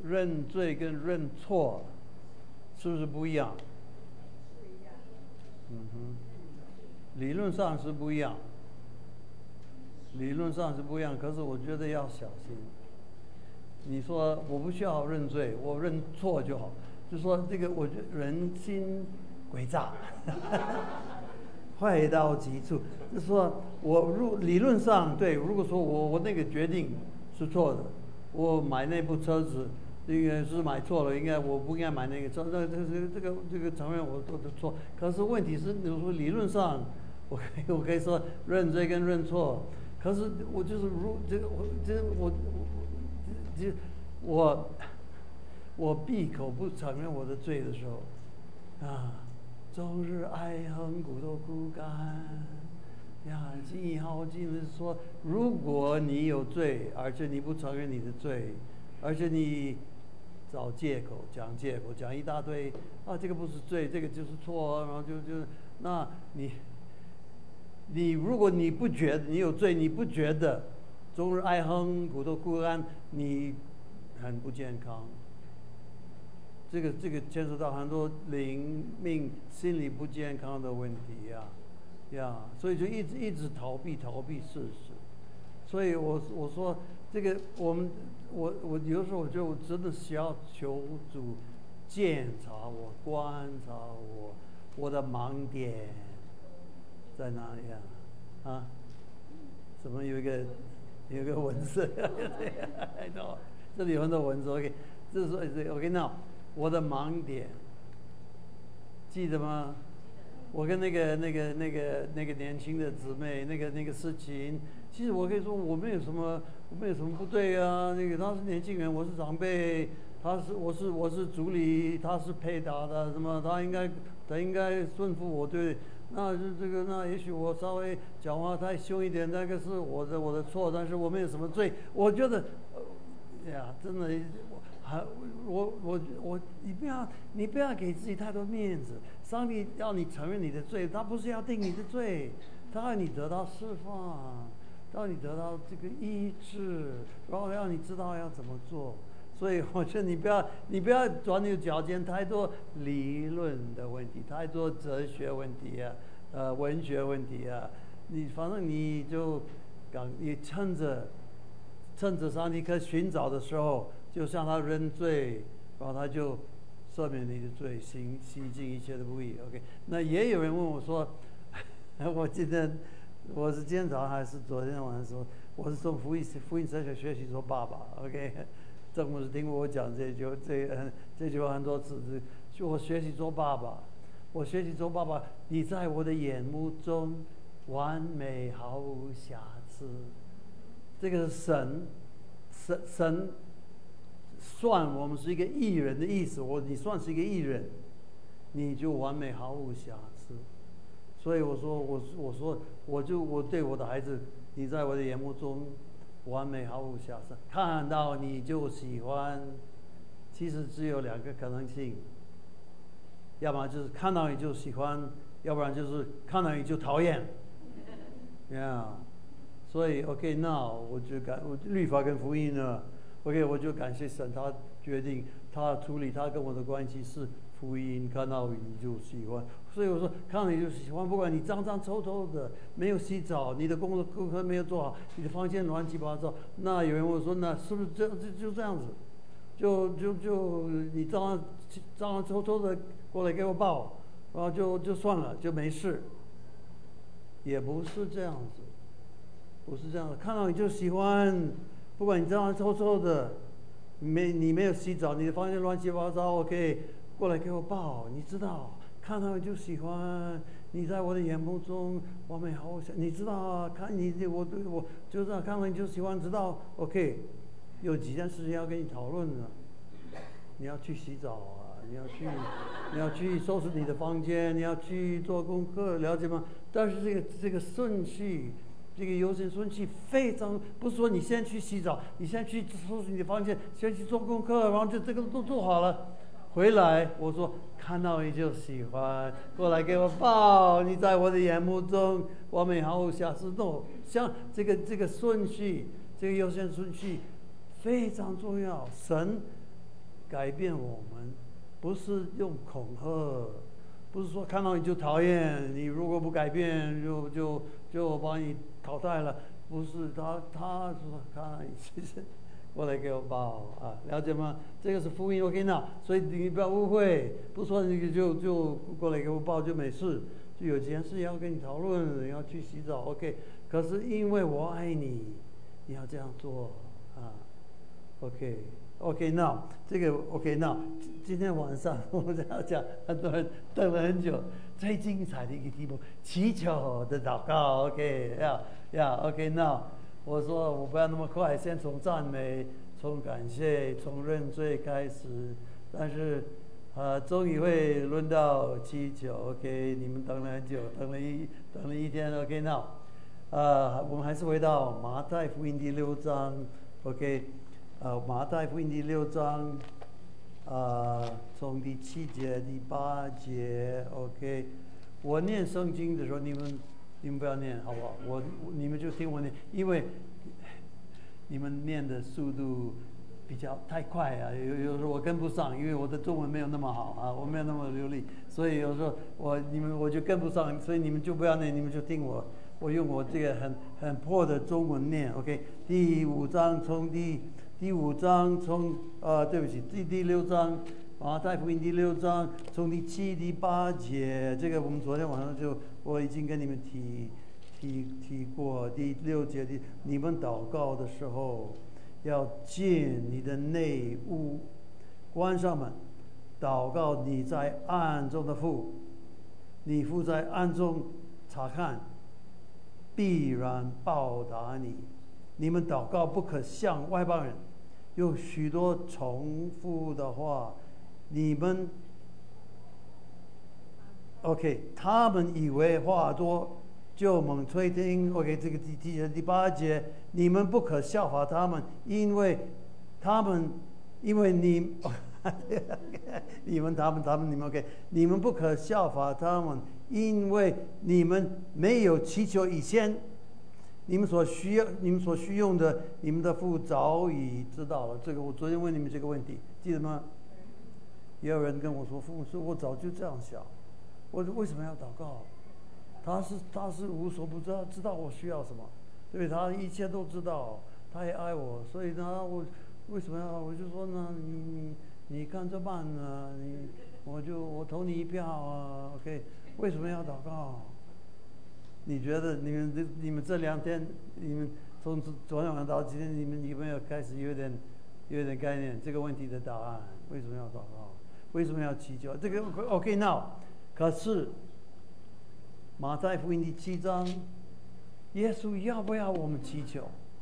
认罪跟认错是不是不一样？理论上是不一样，可是我觉得要小心。你说我不需要认罪，我认错就好，就说这个我觉得人心诡诈，坏到极处。就是说理论上对，如果说我那个决定是错的，我买那部车子应该是买错了，我不应该买那个车，这个承认我做的错。可是问题是，你说理论上我可以说认罪跟认错，可是我就是我闭口不承认我的罪的时候，终日哀恨骨头枯干呀！记好记是说，如果你有罪，而且你不承认你的罪，而且你找借口讲一大堆这个不是罪，这个就是错，然后那你如果你不觉得你有罪，你不觉得终日哀恨骨头枯干，你很不健康。这个牵涉到很多灵命心理不健康的问题所以就一直逃避事实。所以我说这个我有时候我就真的需要求主检查我、观察我的盲点在哪里怎么有一个文字这里有很多文字 OK， 这是说 OK now 我的盲点记得吗？我跟那个年轻的姊妹那个事情，其实我可以说我没有什么不对啊。他是年轻人，我是长辈，我是主理，他是配搭的，什么他应该顺服我，对。那也许我稍微讲话太凶一点，那个是我的错，但是我没有什么罪。我觉得真的你不要给自己太多面子。上帝要你承认你的罪，他不是要定你的罪，他要你得到释放，让你得到这个医治，然后让你知道要怎么做。所以我觉得你不要钻牛角尖，太多理论的问题，太多哲学问题文学问题反正你趁着上帝可寻找的时候，就向他认罪，然后他就赦免你的罪，洗净一切的不义。OK， 那也有人问我说，我记得我是今天早上还是昨天晚上说，我是从福音神学学习做爸爸。OK， 郑牧师听过我讲这句话很多次，就我学习做爸爸，你在我的眼目中完美毫无瑕疵。这个神算我们是一个义人的意思，你算是一个义人，你就完美毫无瑕疵。所以我说我对我的孩子，你在我的眼目中完美毫无瑕疵，看到你就喜欢。其实只有两个可能性，要么就是看到你就喜欢，要不然就是看到你就讨厌。所以 OK， 那我律法跟福音呢 ？OK， 我就感谢神，他决定他处理他跟我的关系是福音，看到你就喜欢。所以我说看到你就喜欢，不管你脏脏臭臭的，没有洗澡，你的功课没有做好，你的房间乱七八糟，那有人问我说，那是不是就这样子？就你脏脏臭臭的过来给我抱，然后就算了，就没事。也不是这样子。不是这样的，看到你就喜欢，不管你脏脏臭臭的，你没有洗澡，你的房间乱七八糟 ，OK， 过来给我抱，你知道，看到你就喜欢，你在我的眼目中完美好想，你知道看你我就知道看到你就喜欢，知道 OK， 有几件事情要跟你讨论的，你要去洗澡你要去收拾你的房间，你要去做功课，了解吗？但是这个顺序。这个优先顺序非常，不是说你先去洗澡，你先去收拾你的房间，先去做功课，然后这个都做好了，回来我说看到你就喜欢，过来给我抱，你在我的眼目中完美毫无瑕疵。像这个顺序，这个优先顺序非常重要。神改变我们，不是用恐吓，不是说看到你就讨厌你，如果不改变就把你淘汰了，不是他说看到你其实过来给我抱啊，了解吗？这个是福音 OK 那，所以你不要误会，不是说你就过来给我抱就没事，就有件事要跟你讨论，要去洗澡 OK， 可是因为我爱你，你要这样做啊 OK now 这个 OK now 今天晚上我们要讲，很多人等了很久，最精彩的一个题目，祈求的祷告 OK OK now。我说我不要那么快，先从赞美、从感谢、从认罪开始，但是终于会轮到祈求 OK， 你们等了很久，等了一天 OK now， 我们还是回到马太福音第6章 OK， 马太福音第6章从第7节、第8节 OK， 我念圣经的时候你们不要念好不好？你们就听我念，因为你们念的速度比较太快啊，有时候我跟不上，因为我的中文没有那么好啊，我没有那么流利，所以有时候我就跟不上，所以你们就不要念，你们就听我用我这个很破的中文念 OK。第5章从第5章对不起，第6章。马太福音第6章从第7、第8节，这个我们昨天晚上我已经跟你们提过。第6节你们祷告的时候，要进你的内屋，关上门，祷告你在暗中的父，你父在暗中查看，必然报答你。你们祷告不可像外邦人，有许多重复的话。你们 OK， 他们以为话多就猛吹听 OK， 这个第8节，你们不可效法他们，因为你你们 OK， 你们不可效法他们，因为你们没有祈求以前，你们所需用的，你们的父早已知道了。这个我昨天问你们这个问题，记得吗？也有人跟我说，父母说我早就这样想，我为什么要祷告？他是无所不知道我需要什么，对，他一切都知道，他也爱我，所以呢，我为什么要？我就说呢，你看着办呢，我投你一票啊 ，OK， 为什么要祷告？你觉得你们这2天，你们从昨天晚上到今天，你们有没有开始有点概念这个问题的答案？为什么要祷告？为什么要祈求？这个 OK now， 可是马太福音第7章，耶稣要不要我们祈求？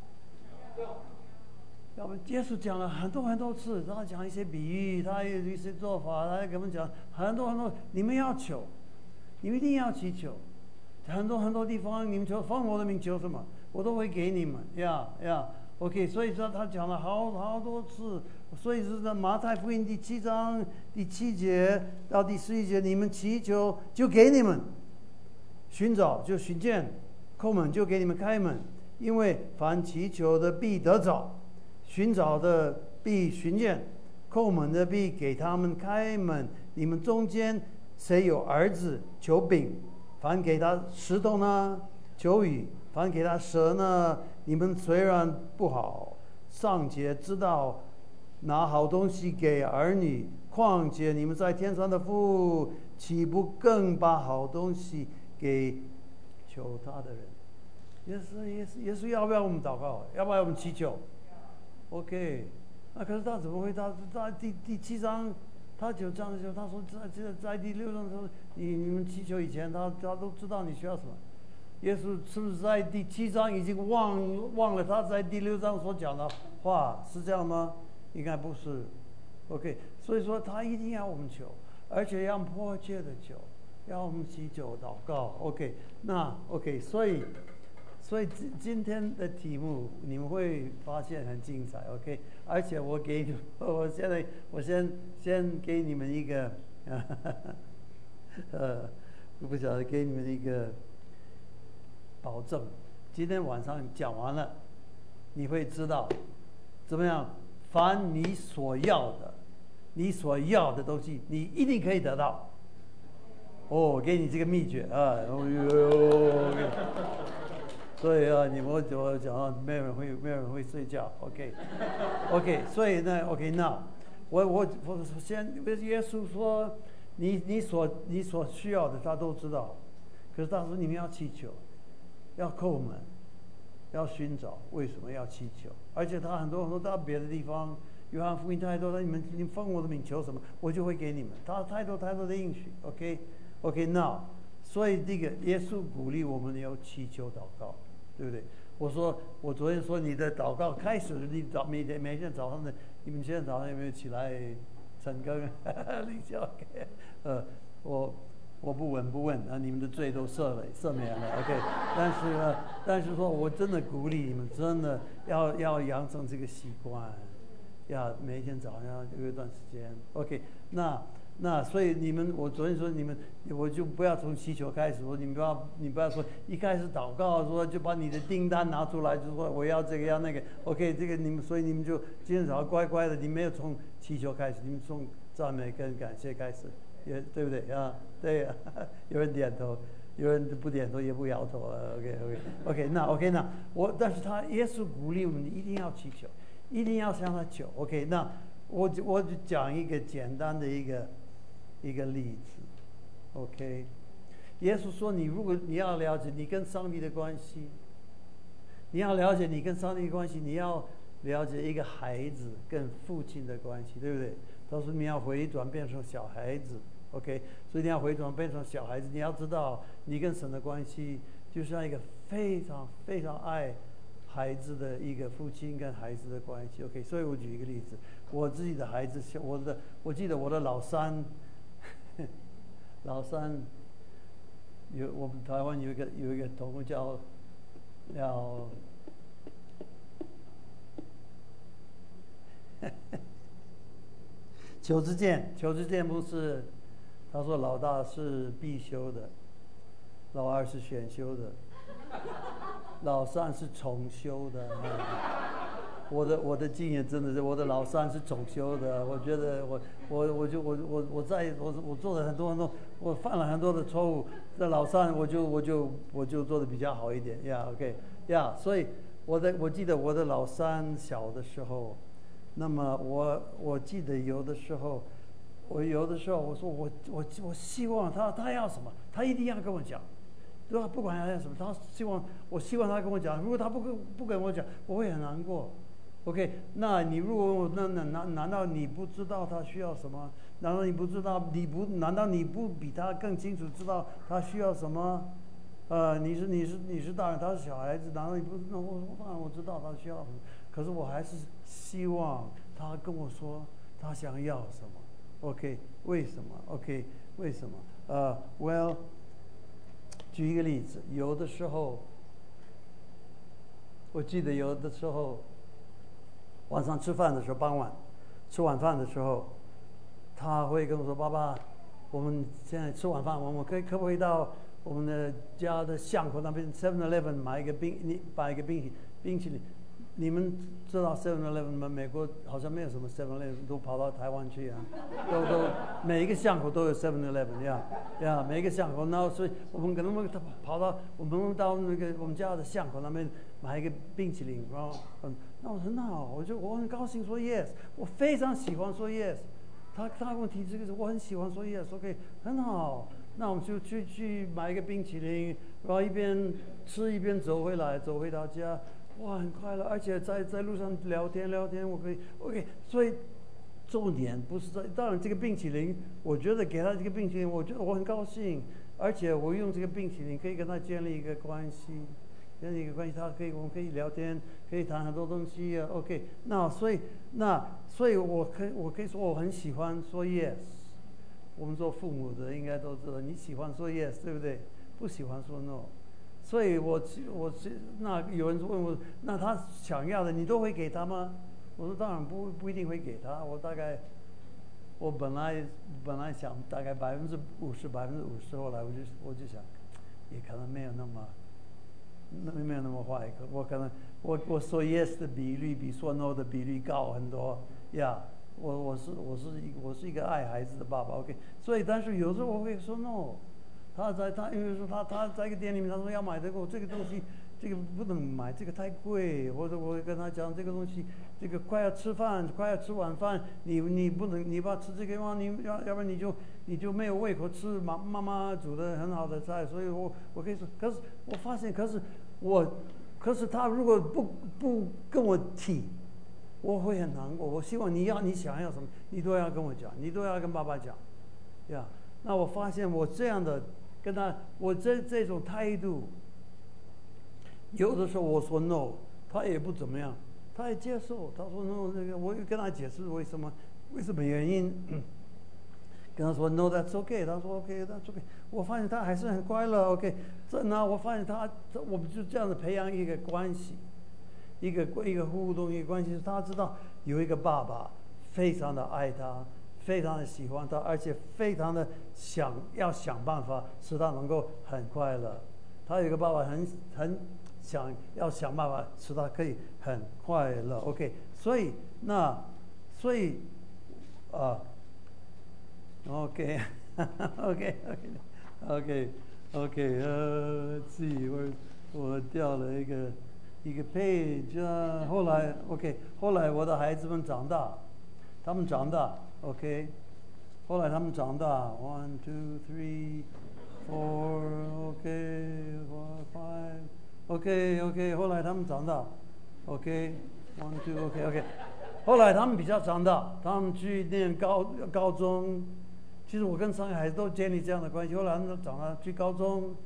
要不耶稣讲了很多次，他讲一些比喻，他有一些做法，他给我们讲很多，你们要求，你们一定要祈求，很多地方你们求奉我的名求什么，我都会给你们OK， 所以说他讲了好多次，所以是在马太福音第7章第7节到第11节，你们祈求就给你们，寻找就寻见，叩门就给你们开门，因为凡祈求的必得着，寻找的必寻见，叩门的必给他们开门。你们中间谁有儿子求饼，凡给他石头呢？求鱼，凡给他蛇呢？你们虽然不好，尚且知道拿好东西给儿女，况且你们在天上的父，岂不更把好东西给求他的人？耶稣要不要我们祷告？要不要我们祈求 ？OK， 那可是他怎么会？他第7章，他就这样说，他说在第6章说，你们祈求以前，他都知道你需要什么。耶稣是不是在第7章已经忘了他在第6章所讲的话？是这样吗？应该不是。OK， 所以说他一定要我们求，而且要迫切的求，要我们祈求祷告。OK， 那 OK， 所以今天的题目你们会发现很精彩。OK， 而且我先给你们一个，我不晓得给你们一个保证，今天晚上讲完了，你会知道怎么样。凡你所要的， 你所要的东西，你一定可以得到。我给你这个秘诀啊！对啊，我讲，没有人会睡觉。OK， 所以呢 ，OK， 那我先耶稣说，你所需要的他都知道，可是他说你们要祈求，要叩门，要寻找，为什么要祈求？而且他很多到别的地方，约翰福音太多了，你们奉我的名求什么，我就会给你们。他太多的应许。OK， 那所以这个耶稣鼓励我们要祈求祷告，对不对？我昨天说你的祷告开始，你每天早上的，你们现在早上有没有起来晨更领教？我不问啊，你们的罪都赦免了 ，OK。但是说我真的鼓励你们，真的要养成这个习惯，要每天早上有一段时间 ，OK。那所以我昨天说我就不要从祈求开始，说你不要说一开始祷告说就把你的订单拿出来，就说我要这个要那个 ，OK， 这个所以你们就今天早上乖乖的，你没有从祈求开始，你们从赞美跟感谢开始，也对不对啊？对啊，有人点头，有人不点头也不摇头啊 ，OK， 那但是耶稣鼓励我们一定要祈求，一定要向他求 ，OK， 那我就讲一个简单的一个例子 ，OK。耶稣说，如果你要了解你跟上帝的关系，你要了解你跟上帝的关系，你要了解一个孩子跟父亲的关系，对不对？他说你要回转变成小孩子 ，OK。所以你要回转变成小孩子，你要知道你跟神的关系，就像一个非常非常爱孩子的一个父亲跟孩子的关系 ，OK。所以我举一个例子，我自己的孩子，我记得我的老三我们台湾有一个动物叫邱志健不是，他说老大是必修的，老二是选修的，老三是重修的。我的经验真的是，我的老三是重修的。我觉得我做了很多，我犯了很多的错误。这老三我就做的比较好一点呀 ，OK 呀。所以我记得我的老三小的时候，那么我记得有的时候我说我希望他要什么，他一定要跟我讲。对吧？不管他要什么，我希望他跟我讲。如果他不跟我讲，我会很难过。OK， 那你如果难道你不知道他需要什么？难道你不知道？难道你不比他更清楚知道他需要什么？你是大人，他是小孩子，难道你不？那当然我知道他需要什么，可是我还是希望他跟我说他想要什么。OK， 为什么 ？OK， 为什么？Well。举一个例子，有的时候，我记得有的时候，晚上吃饭的时候，傍晚吃晚饭的时候，他会跟我说：“爸爸，我们现在吃晚饭，我们可不可以到我们的家的巷口那边 7-Eleven 买一个冰淇淋？你们知道 7-Eleven 吗？美国好像没有什么 7-Eleven， 都跑到台湾去啊，都每一个巷口都有 7-Eleven 呀，每一个巷口。然后所以我们可能跑到我们家的巷口那边买一个冰淇淋，然后那我很好，我很高兴说 yes， 我非常喜欢说 yes。他跟我提这个，我很喜欢说 yes，OK， 很好。那我们就去买一个冰淇淋，然后一边吃一边走回到家。哇，很快乐，而且在路上聊天，我可以 OK。所以重点不是当然这个冰淇淋，我觉得给他这个冰淇淋，我觉得我很高兴，而且我用这个冰淇淋可以跟他建立一个关系，我们可以聊天，可以谈很多东西啊 OK。所以我可以说我很喜欢说 yes。我们做父母的应该都知道，你喜欢说 yes 对不对？不喜欢说 no。所以那有人问我，那他想要的你都会给他吗？我说当然不一定会给他。我本来想大概50%，后来我就想，也可能没有那么坏。我可能我说 yes 的比率比说 no 的比率高很多呀。 我是一个爱孩子的爸爸 ，OK。所以但是有时候我会说 no，因为说他在一个店里面，他说要买这个东西，这个不能买，这个太贵，或者我会跟他讲这个东西，这个快要吃晚饭，你不能你不要吃这个话，要不然你就没有胃口吃妈妈煮的很好的菜，所以我可以说，可是我发现，可是他如果不跟我提，我会很难过。我希望你想要什么，你都要跟我讲，你都要跟爸爸讲，呀。那我发现我这样的跟他，我这种态度，有的时候我说 no， 他也不怎么样，他也接受。他说 no， 那个我跟他解释为什么原因，跟他说 no that's okay， 他说 OK that's okay。我发现他还是很快乐 OK。那我发现我们就这样子培养一个关系，一个互动一个关系，他知道有一个爸爸非常的爱他，非常的喜欢他，而且非常的想办法使他能够很快乐。他有一个爸爸很想办法使他可以很快乐 OK。 所以OK我掉了一个 page 后来我的孩子们长大，他们长大 OK。 后来他们长大 1 2 3 4 OK 4 5 OK 后来他们长大 OK 1 2 OK 后来他们比较长大，他们去念高中。其实我跟3个孩子都建立这样的关系。后来他们长大去高中，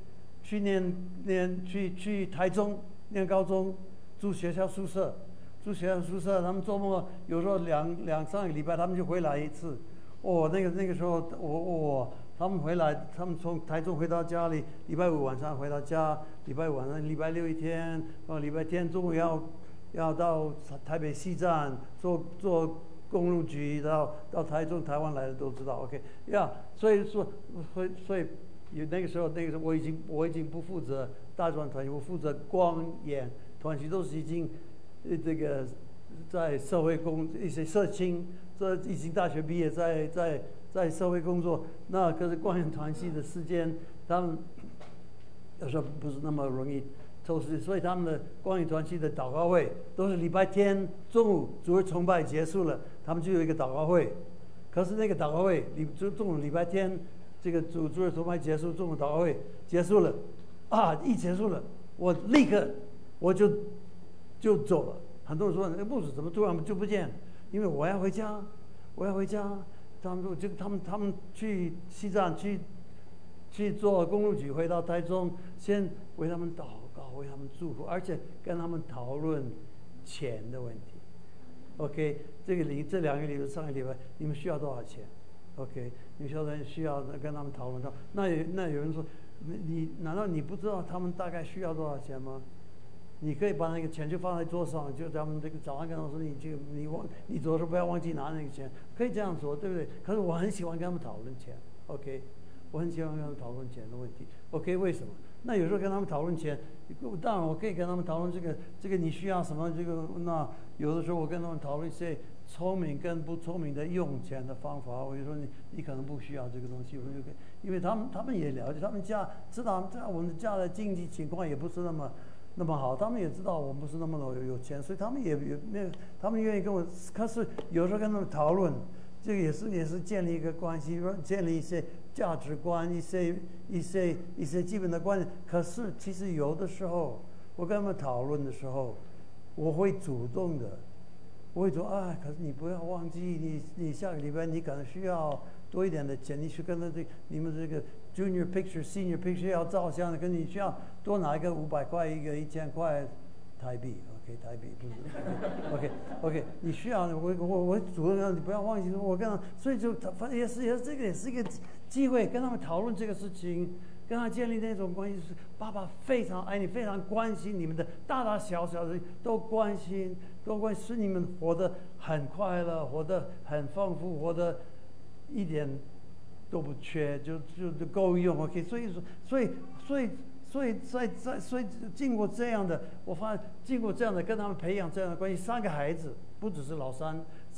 去台中念高中，住学校宿舍。他们周末有时候2-3个礼拜他们就回来一次。那个时候他们回来，他们从台中回到家里，礼拜5晚上回到家，礼拜5晚上，礼拜6一天，礼拜天中午要到台北西站坐公路局到台湾来的都知道 OK 呀。所以那个时候我已经不负责大专团体，我负责光演团体，都是已经这个在社会一些社青，这已经大学毕业，在社会工作。那可是光演团体的时间，他们有时候不是那么容易抽时间，所以他们的光演团体的祷告会都是礼拜天中午主日崇拜结束了，他们就有一个祷告会。可是那个祷告会中午礼拜天这个主日崇拜结束，中午祷告会结束了一结束了，我立刻我就走了。很多人说那牧师怎么突然就不见？因为我要回家。他们去西站去做公路局，回到台中，先为他们祷告，为他们祝福，而且跟他们讨论钱的问题。OK， 这2个礼拜、3个礼拜，你们需要多少钱 ？OK， 你需要跟他们讨论到。那有人说，难道你不知道他们大概需要多少钱吗？你可以把那个钱就放在桌上，就咱们这个早上跟他说，你走的时候不要忘记拿那个钱，可以这样说，对不对？可是我很喜欢跟他们讨论钱 ，OK， 我很喜欢跟他们讨论钱的问题 ，OK， 为什么？那有时候跟他们讨论钱，当然我可以跟他们讨论这个你需要什么，那有的时候我跟他们讨论一些聪明跟不聪明的用钱的方法。我就说你可能不需要这个东西，因为他们也了解，他们知道我们家的经济情况也不是那么好，他们也知道我们不是那么有钱，所以他们也没有，他们愿意跟我。可是有时候跟他们讨论，这个也是建立一个关系，建立一些价值观，一些基本的观念。可是其实有的时候我跟他们讨论的时候，我会主动的，我会说可是你不要忘记，你下个礼拜你可能需要多一点的钱，你去跟你们这个 Junior Picture、Senior Picture 要照相的，跟你需要多拿一个500块，一个1000块台币 ，OK， 台币不是 ，OK， 你需要我主动让你不要忘记，我跟他，所以就反正也是这个也是一个机会，跟他们讨论这个事情，跟他建立那种关系，是爸爸非常爱你，非常关心你们的大大小小的都关心，使你们活得很快乐，活得很丰富，活得一点都不缺，就够用 OK。所以经过这样的，我发现经过这样的跟他们培养这样的关系，3个孩子不只是老三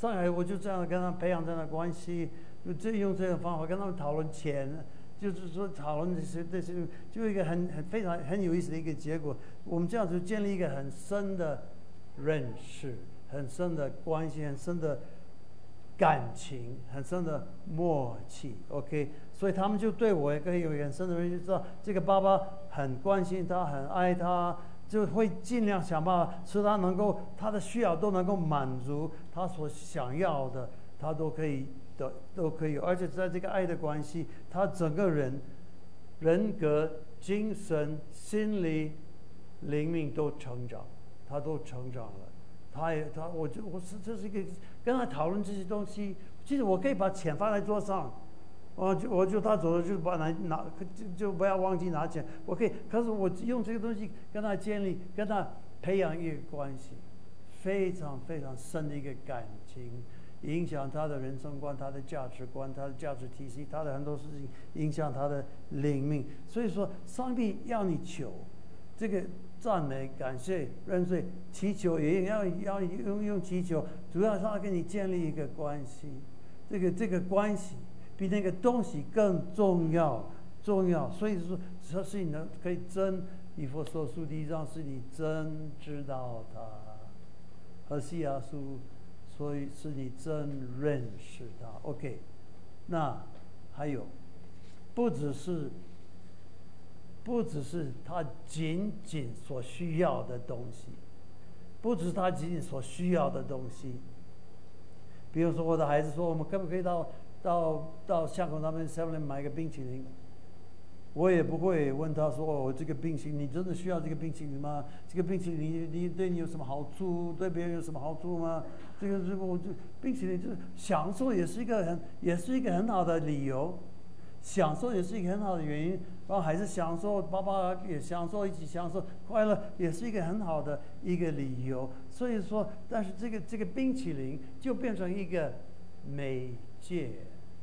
上海我就这样跟他培养这样的关系，用这种方法跟他们讨论钱，就是说讨论这些，就一个非常很有意思的一个结果。我们这样子建立一个很深的认识，很深的关系，很深的感情，很深的默契。OK， 所以他们就对我也可以有很深的认识，知道这个爸爸很关心他，很爱他。就会尽量想办法使他能够他的需要都能够满足，他所想要的他都可以有，而且在这个爱的关系，他整个人格、精神、心理、灵命都成长，他都成长了。这是一个跟他讨论这些东西。其实我可以把钱放在桌上。我就他走了就把拿就不要忘记拿钱。我可以，可是我用这个东西跟他建立、跟他培养一个关系，非常非常深的一个感情，影响他的人生观、他的价值观、他的价值体系，他的很多事情影响他的灵命。所以说，上帝要你求这个赞美、感谢、认罪、祈求，也要用祈求，主要是要跟你建立一个关系，这个关系。比那个东西更重要。所以说，这是你可以真以弗所书第1章是你真知道他，和西雅书，所以是你真认识他。OK， 那还有，不只是他仅仅所需要的东西，不只是他仅仅所需要的东西。比如说，我的孩子说，我们可不可以到巷口那边 7-Eleven 买个冰淇淋？我也不会问他说：“哦，这个冰淇淋你真的需要这个冰淇淋吗？这个冰淇淋你对你有什么好处？对别人有什么好处吗？这个我就冰淇淋就是享受，也是一个很好的理由，享受也是一个很好的原因，让孩子享受，爸爸也享受，一起享受快乐，也是一个很好的一个理由。所以说，但是这个冰淇淋就变成一个媒介。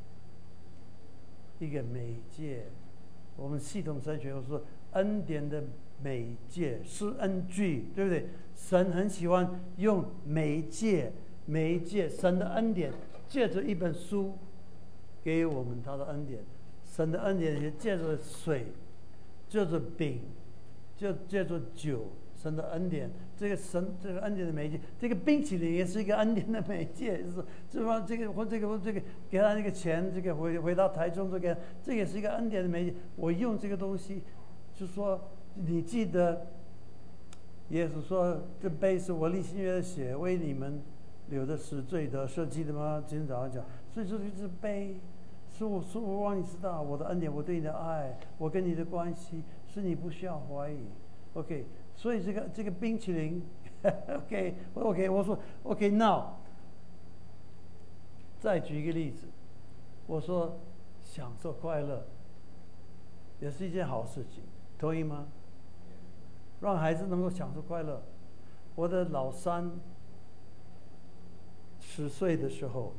我们系统神学说恩典的媒介，施恩具，对不对？神很喜欢用媒介，神的恩典借着一本书给我们他的恩典，神的恩典也借着水，借着饼，借着酒，神的恩典，这个恩典的媒介，这个冰淇淋也是一个恩典的媒介，是吧？这个给他那个钱，这个回到台中这也是一个恩典的媒介。我用这个东西，就说你记得，耶稣说这杯是我立新约的血，为你们流的是罪得赦记的吗？今天早上讲，所以说这杯。是我让你知道我的恩典，我对你的爱，我跟你的关系，是你不需要怀疑。OK， 所以这个冰淇淋，OK， 我说 OK，now， 再举一个例子，我说享受快乐也是一件好事情，同意吗？让孩子能够享受快乐。我的老三10岁的时候。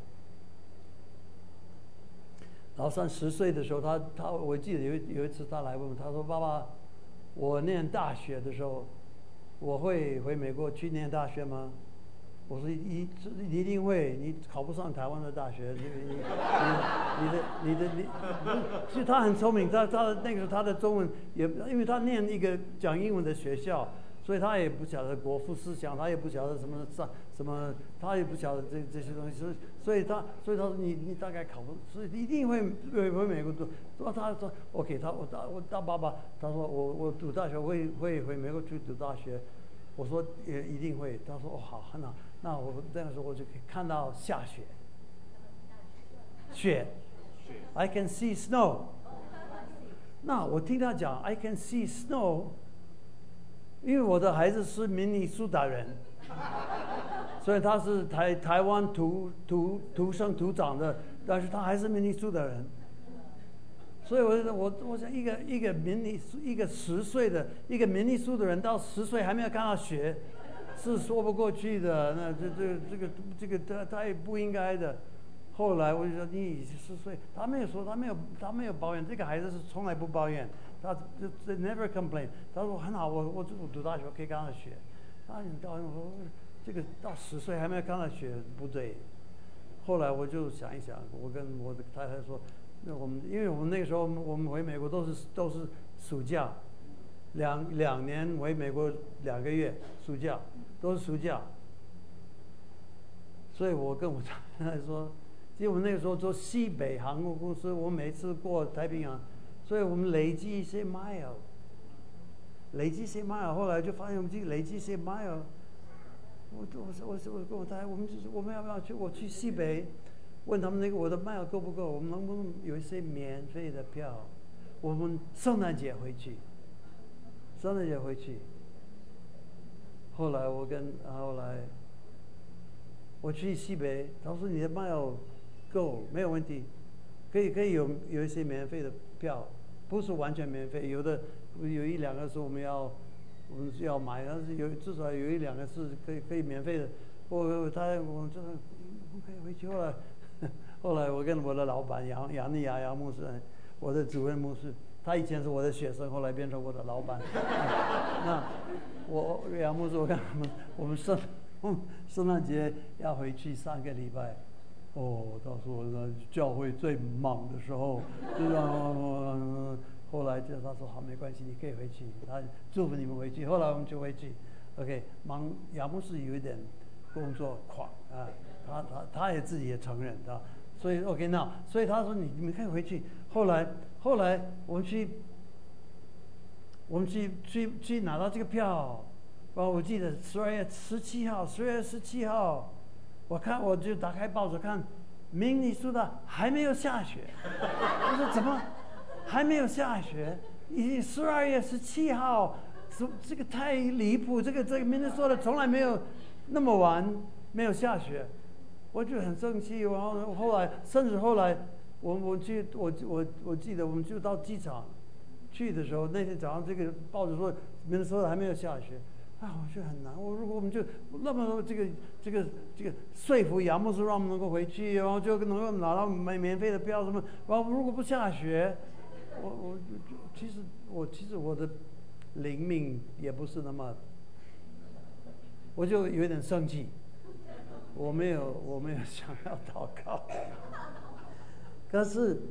老三10岁的时候，我记得有一次他来问我，他说：“爸爸，我念大学的时候，我会回美国去念大学吗？”我说：“你一定会，你考不上台湾的大学，其实他很聪明，他那个时候他的中文也，因为他念一个讲英文的学校。”所以他也不晓得国父思想，他也不晓得什么，他也不晓得这些东西，所以他说你大概考不，所以一定会回美国读。他说 OK， 我大爸爸，他说我读大学会回美国去读大学，我说也一定会。他说好，那我那个时候我就可以看到下雪 ，I can see snow。那我听他讲 I can see snow。因为我的孩子是明尼苏达人，所以他是台湾土生土长的，但是他还是明尼苏达人。所以我想一个10岁的一个明尼苏达人到10岁还没有看到雪，是说不过去的。那这个他也不应该的。后来我就说你10岁，他没有抱怨，这个孩子是从来不抱怨。他就 never complain。他说很好，我读大学可以看到雪。他到这个到10岁还没有看到雪，不对。 后来我就想一想，我跟我的太太说，那因为我们那个时候我们回美国都是暑假，两年回美国2个月，暑假都是暑假。所以我跟我太太说，其实我们那个时候做西北航空公司，我每次过太平洋，所以我们累积一些 mile， 后来就发现我们累积一些 mile。我跟我太太，我们要不要去？我去西北，问他们那个我的 mile 够不够？我们能不能有一些免费的票？我们圣诞节回去。后来我去西北，他说你的 mile 够，没有问题，可以有一些免费的票，不是完全免费，有1-2个是我们要买，但是至少有1-2个是可以免费的。我们就可以回去。后来我跟我的老板杨尼亚牧师，我的主任牧师，他以前是我的学生，后来变成我的老板。那杨牧师，我看我们圣诞节要回去3个礼拜。到时候教会最忙的时候，后来就他说好，没关系，你可以回去，他祝福你们回去。后来我们就回去 ，OK， 忙。杨牧师有一点工作狂啊，他也自己也承认的，所以 OK， 那所以他说你们可以回去。后来我们去拿到这个票，我记得12月17号，我就打开报纸看，明尼苏达还没有下雪。我说怎么还没有下雪？已经12月17号，这个太离谱！这个明尼苏达从来没有那么晚没有下雪，我就很生气。然后甚至后来我记得我们就到机场去的时候，那天早上这个报纸说明尼苏达还没有下雪。我就很难。如果我们就那么这个说服杨牧师让我们能够回去，然后就能够拿到免费的票什么，然后如果不下雪，其实我的灵命也不是那么，我就有点生气，我没有想要祷告，可是。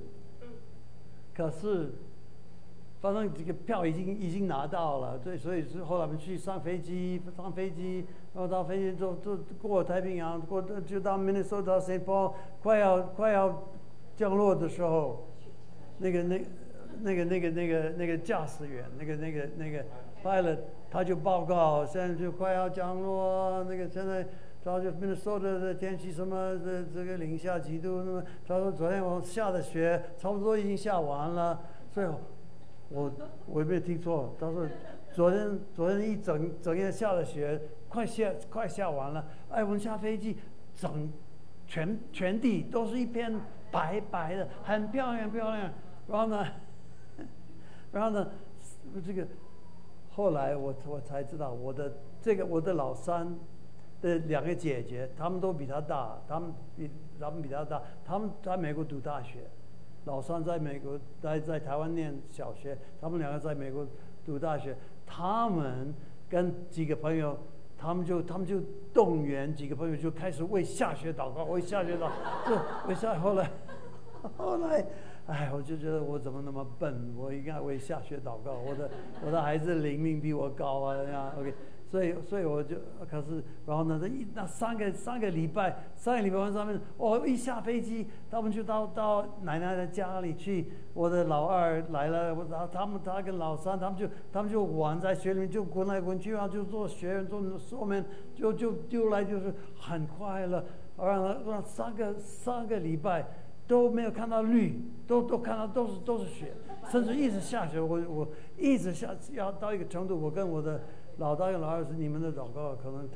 反正这个票已经拿到了，所以是后来我们去上飞机，然后到飞机就过太平洋，就到 Minnesota St. Paul， 快要降落的时候，那个驾驶员，那个 pilot 他就报告，现在就快要降落，现在他就 Minnesota 的天气什么的这个零下几度，那么他说昨天我下的雪差不多已经下完了，所以。我没有听错，他说昨天一整夜下的雪快下完了，我们下飞机，全地都是一片白白的，很漂亮。然后呢，这个后来我才知道，我的老三的2个姐姐，她们都比他大，她们比他大，她们在美国读大学。老三在美国，在台湾念小学，他们2个在美国读大学。他们跟几个朋友，他们就动员几个朋友，就开始为下雪祷告，后来，我就觉得我怎么那么笨？我应该为下雪祷告。我的孩子灵命比我高啊，OK。所以我就可是，然后呢，那三个礼拜晚上面，一下飞机，他们就到奶奶的家里去。我的老二来了，他跟老三，他们就玩在雪里面，就滚来滚去，然后就做雪，做上面就丢来就是很快乐。然后三个礼拜都没有看到绿，都看到都是雪，甚至一直下雪。我一直要到一个程度，我跟我的老大跟老二是你们的祷告可能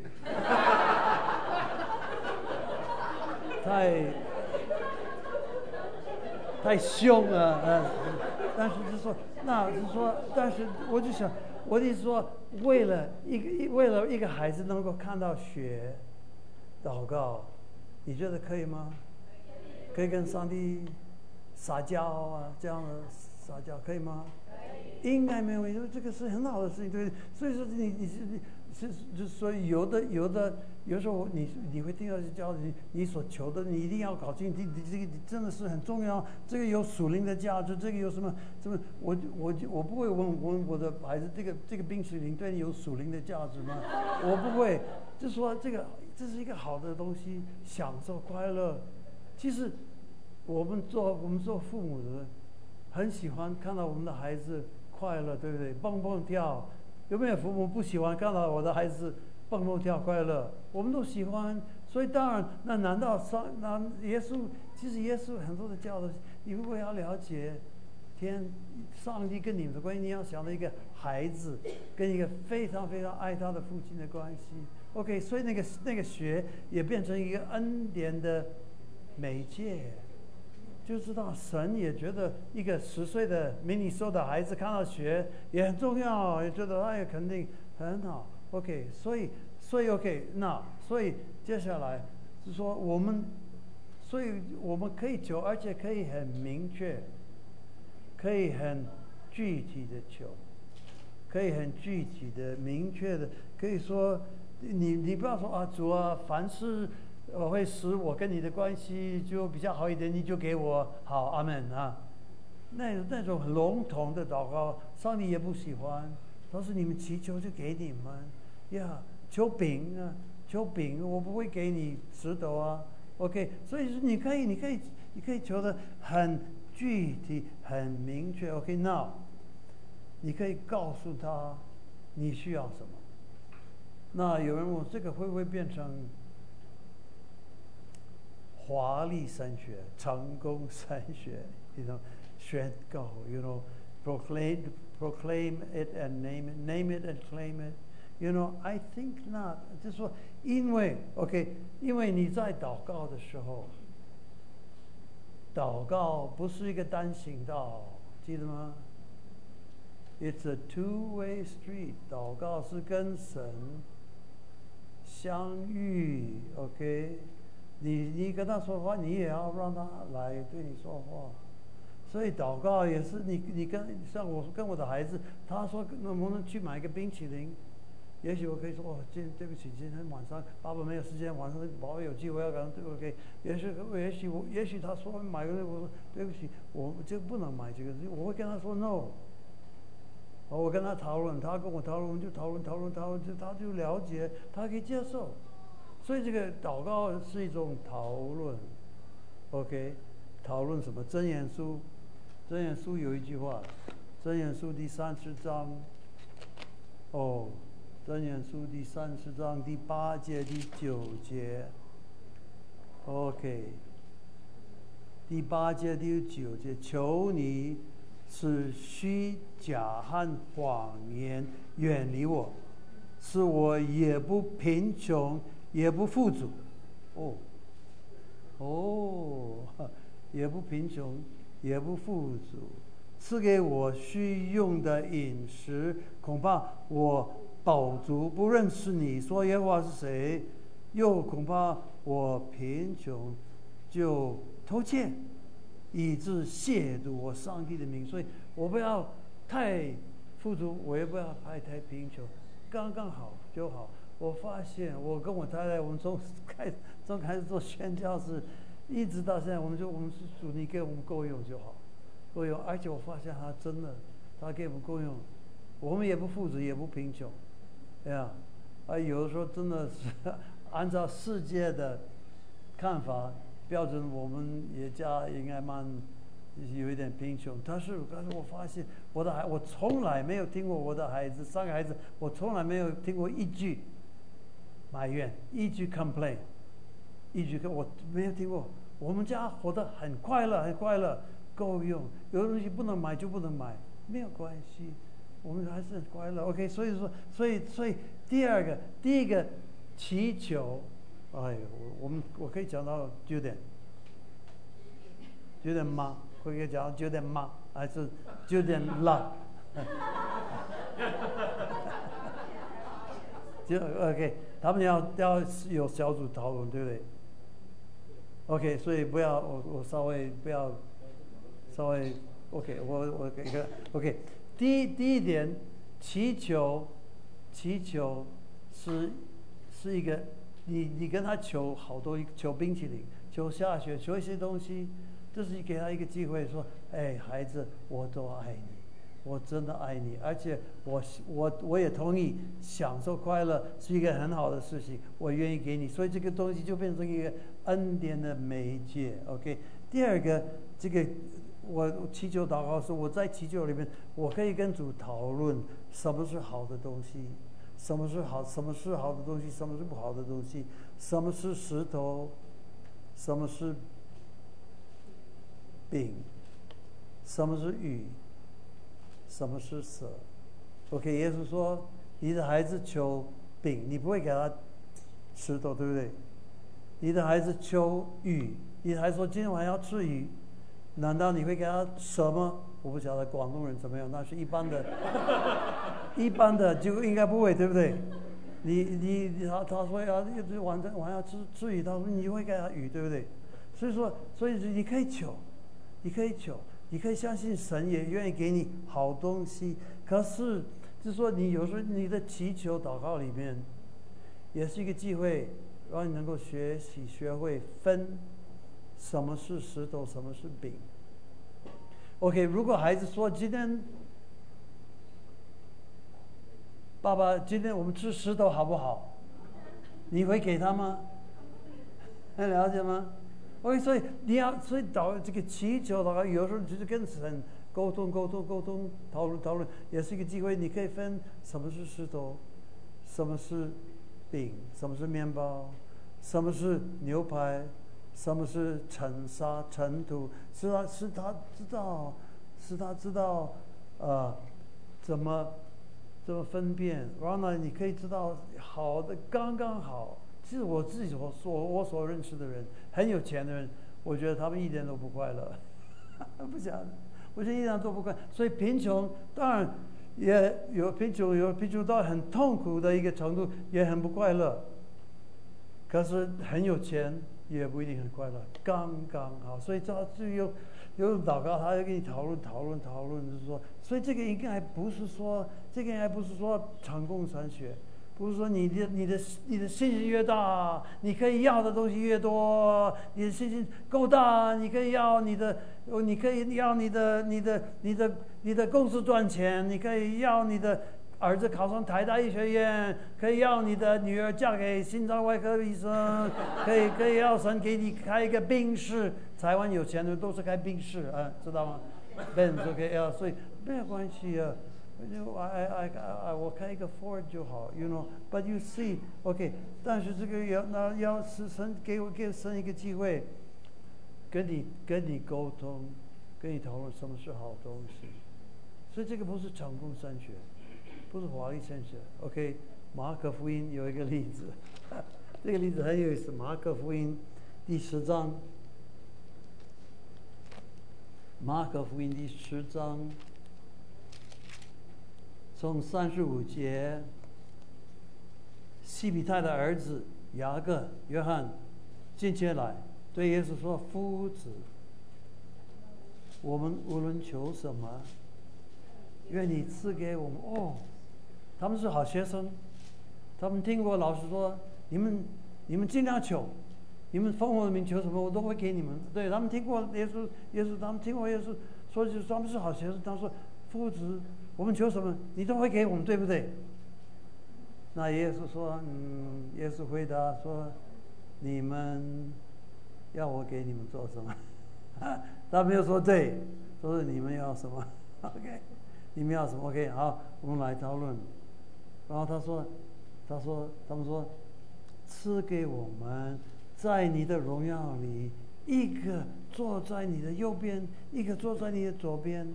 太凶了，但是我就想，我的意思说，为了一个孩子能够看到雪，祷告，你觉得可以吗？可以跟上帝撒娇啊，这样的撒娇可以吗？应该没有问题，这个是很好的事情，对。所以说就是所以有时候你会听到教你所求的，你一定要搞清楚，这个真的是很重要。这个有属灵的价值，这个有什么？我不会问我的孩子，这个冰淇淋对你有属灵的价值吗？我不会，就说这是一个好的东西，享受快乐。其实我们做父母的，很喜欢看到我们的孩子快乐，对不对？蹦蹦跳。有没有父母不喜欢看到我的孩子蹦蹦跳快乐？我们都喜欢，所以当然，那难道耶稣？其实耶稣很多的教导，你如果要了解上帝跟你们的关系，你要想到一个孩子跟一个非常非常爱他的父亲的关系。OK， 所以那个学也变成一个恩典的媒介。就知道神也觉得一个10岁的迷你兽的孩子看到雪也很重要，也觉得哎肯定很好。OK， 所以 OK， 所以接下来是说所以我们可以求，而且可以很明确，可以很具体的求，可以很具体的、明确的，可以说你不要说啊，主啊，凡事。会使我跟你的关系就比较好一点，你就给我好，阿门啊。那种很笼统的祷告，上帝也不喜欢。都是你们祈求就给你们呀，求饼啊，求饼，我不会给你石头啊。OK， 所以你可以求的很具体、很明确。OK， now 你可以告诉他你需要什么。那有人问这个会不会变成华丽神学、成功神学宣告proclaim it and name it and claim it I think not， 就是说因为你在祷告的时候，祷告不是一个单行道，记得吗？ It's a two-way street， 祷告是跟神相遇 OK，你跟他说话，你也要让他来对你说话。所以祷告也是你像我跟我的孩子，他说能不能去买一个冰淇淋？也许我可以说对不起，今天晚上爸爸没有时间，晚上宝贝有机会要赶对 OK。也许他说买个，我说对不起，我就不能买这个，我会跟他说 no。我跟他讨论，他跟我讨论，就讨论，他就了解，他可以接受。所以这个祷告是一种讨论 ，OK， 讨论什么？箴言书有一句话，箴言书第30章，箴言书第30章第8节、第9节 ，OK， 第8节、第9节，求你使虚假和谎言远离我，使我也不贫穷。也不富足，也不贫穷，也不富足，赐给我需用的饮食，恐怕我饱足，不认识你说耶和华是谁，又恐怕我贫穷，就偷窃，以致亵渎我上帝的名。所以我不要太富足，我也不要太贫穷，刚刚好就好。我发现，我跟我太太，我们从开始做宣教士，一直到现在，我们是主，你给我们够用就好，够用。而且我发现他真的，他给我们够用，我们也不富足，也不贫穷，有的时候真的是按照世界的看法标准，我们也家应该有一点贫穷。但是我发现我从来没有听过我的孩子3个孩子，我从来没有听过一句埋怨，一句 complain， 我没有听过。我们家活得很快乐，够用。有的东西不能买就不能买，没有关系，我们还是很快乐。OK， 所以第一个祈求，我可以讲到9点吗？可以讲到9点吗？还是9点了？就 OK， 他们要有小组讨论，对不对 ？OK， 所以不要我稍微 OK， 我给一个 OK。第一点，祈求是一个，你跟他求好多，求冰淇淋，求下雪，求一些东西，这是给他一个机会说，哎，孩子，我都爱你，我真的爱你，而且我也同意享受快乐是一个很好的事情，我愿意给你，所以这个东西就变成一个恩典的媒介。OK， 第二个，这个我祈求祷告时，我在祈求里面，我可以跟主讨论什么是好的东西。什么是好的东西，什么是不好的东西，什么是石头，什么是饼，什么是鱼，什么是蛇。OK， 耶稣说，你的孩子求饼，你不会给他石头，对不对？你的孩子求鱼，你的孩子说今天晚上要吃鱼，难道你会给他蛇吗？我不晓得广东人怎么样，那是一般的，一般的就应该不会，对不对？他说晚上要吃鱼，他说你会给他鱼，对不对？所以你可以求，你可以相信神也愿意给你好东西。可是就是说，你有时候你的祈求祷告里面，也是一个机会，让你能够学会分什么是石头，什么是饼。OK， 如果孩子说今天，爸爸，今天我们吃石头好不好？你会给他吗？了解吗 ？OK， 所以这个祈求的话，有时候就是跟神沟通，讨论，也是一个机会。你可以分什么是石头，什么是饼，什么是面包，什么是牛排。什么是尘沙尘土？是他知道，怎么分辨？然后呢，你可以知道好的刚刚好。其实我自己我所认识的人，很有钱的人，我觉得他们一点都不快乐，不晓得，我觉得一点都不快乐。所以贫穷当然也有贫穷到很痛苦的一个程度，也很不快乐。可是很有钱。也不一定很快乐，刚刚好，所以他就有祷告，他就跟你讨论，就是说，所以这个应该不是说成功神学，不是说你的信心越大，你可以要的东西越多，你的信心够大，你可以要你的公司赚钱，你可以要你的儿子考上台大医学院，可以要你的女儿嫁给心脏外科医生，可以要神给你开一个宾士。台湾有钱的都是开宾士啊，知道吗 ？Benz OK 啊，所以没有关系啊。我开一个 Ford 就好 ，you know。But you see OK， 但是这个要是神给神一个机会，跟你沟通，跟你讨论什么是好东西。所以这个不是成功神学。不是华丽神学 ，OK。马可福音有一个例子，这个例子很有意思。马可福音第10章，从35节，西比泰的儿子雅各、约翰进前来，对耶稣说：“夫子，我们无论求什么，愿你赐给我们。”哦。他们是好学生，他们听过老师说，你们尽量求，你们奉我的名求什么，我都会给你们。对，他们听过耶稣，他们听过耶稣说，就是他们是好学生。他说：“夫子，我们求什么，你都会给我们，对不对？”那耶稣说：“耶稣回答说，你们要我给你们做什么？”他没有说对，说是你们要什么 ？OK， 你们要什么 ？OK， 好，我们来讨论。然后他们说，赐给我们在你的荣耀里，一个坐在你的右边，一个坐在你的左边。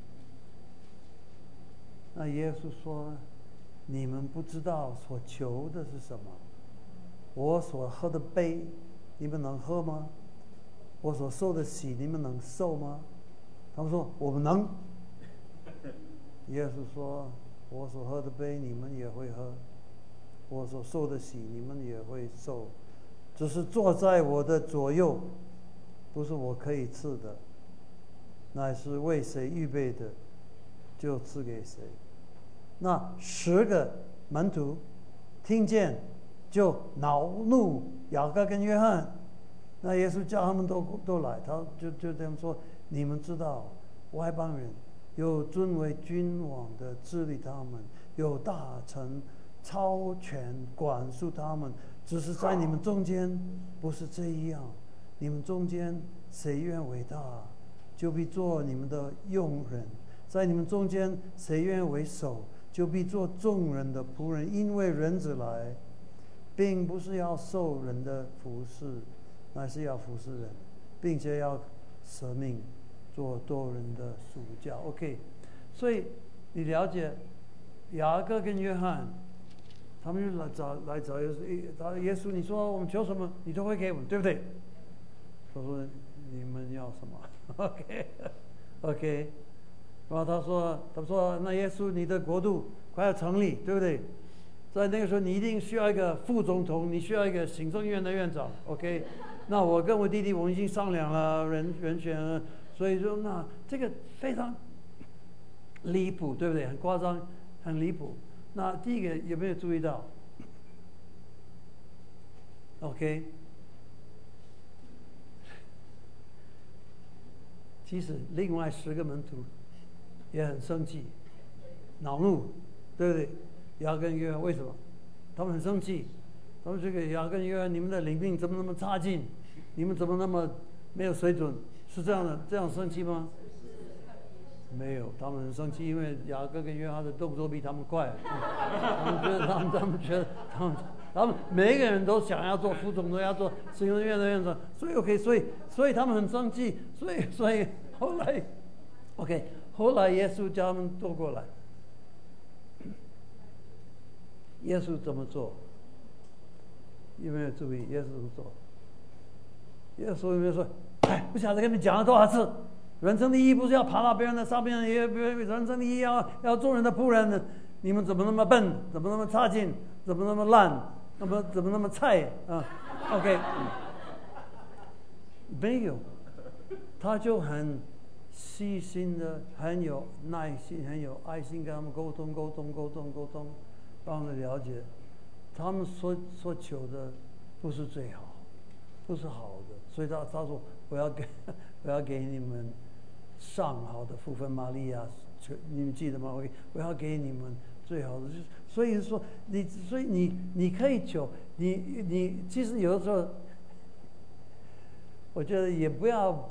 那耶稣说：“你们不知道所求的是什么。我所喝的杯，你们能喝吗？我所受的洗，你们能受吗？”他们说：“我们能。”耶稣说：“我所喝的杯，你们也会喝；我所受的洗，你们也会受。只是坐在我的左右，不是我可以赐的，乃是为谁预备的，就赐给谁。”那10个门徒听见就恼怒雅各跟约翰。那耶稣叫他们都来，他就对他们说：你们知道外邦人有尊为君王的治理他们，有大臣超权管束他们，只是在你们中间不是这样。你们中间谁愿为大，就必做你们的用人；在你们中间谁愿为首，就必做众人的仆人。因为人子来，并不是要受人的服侍，乃是要服侍人，并且要舍命做多人的主教。OK， 所以你了解雅各跟约翰，他们就来找耶稣。耶稣，你说我们求什么，你都会给我们，对不对？他说你们要什么？OK， 然后他说那耶稣，你的国度快要成立，对不对？在那个时候，你一定需要一个副总统，你需要一个行政院的院长。OK， 那我跟我弟弟我们已经商量了人选了，所以说那这个非常离谱，对不对？很夸张，很离谱。那第一个有没有注意到 ？OK， 其实另外10个门徒也很生气、恼怒，对不对？雅各跟约翰为什么？他们很生气，他们这个雅各跟约翰，你们的灵命怎么那么差劲？你们怎么那么没有水准？是这样的，这样生气吗？没有，他们很生气，因为雅各跟约翰的动作比他们快。他们觉得他们每一个人都想要做副总统，要做行政院的院长，所以 OK， 所以他们很生气，所以后来 OK， 后来耶稣叫他们都过来。耶稣怎么做？有没有注意耶稣怎么做？耶稣有没有说：“哎，不晓得跟你讲了多少次，人生第一不是要爬到别人的上面，也人生第一要做人的仆人。你们怎么那么笨？怎么那么差劲？怎么那么烂？怎么那么菜啊 ？OK， 没有，他就很细心的，很有耐心，很有爱心，跟他们沟通，让他们了解，他们所求的不是最好，不是好的，所以他说我要给你们上好的福分玛利亚，你们记得吗？我要给你们最好的，所以说你可以求，你其实有的时候，我觉得也不要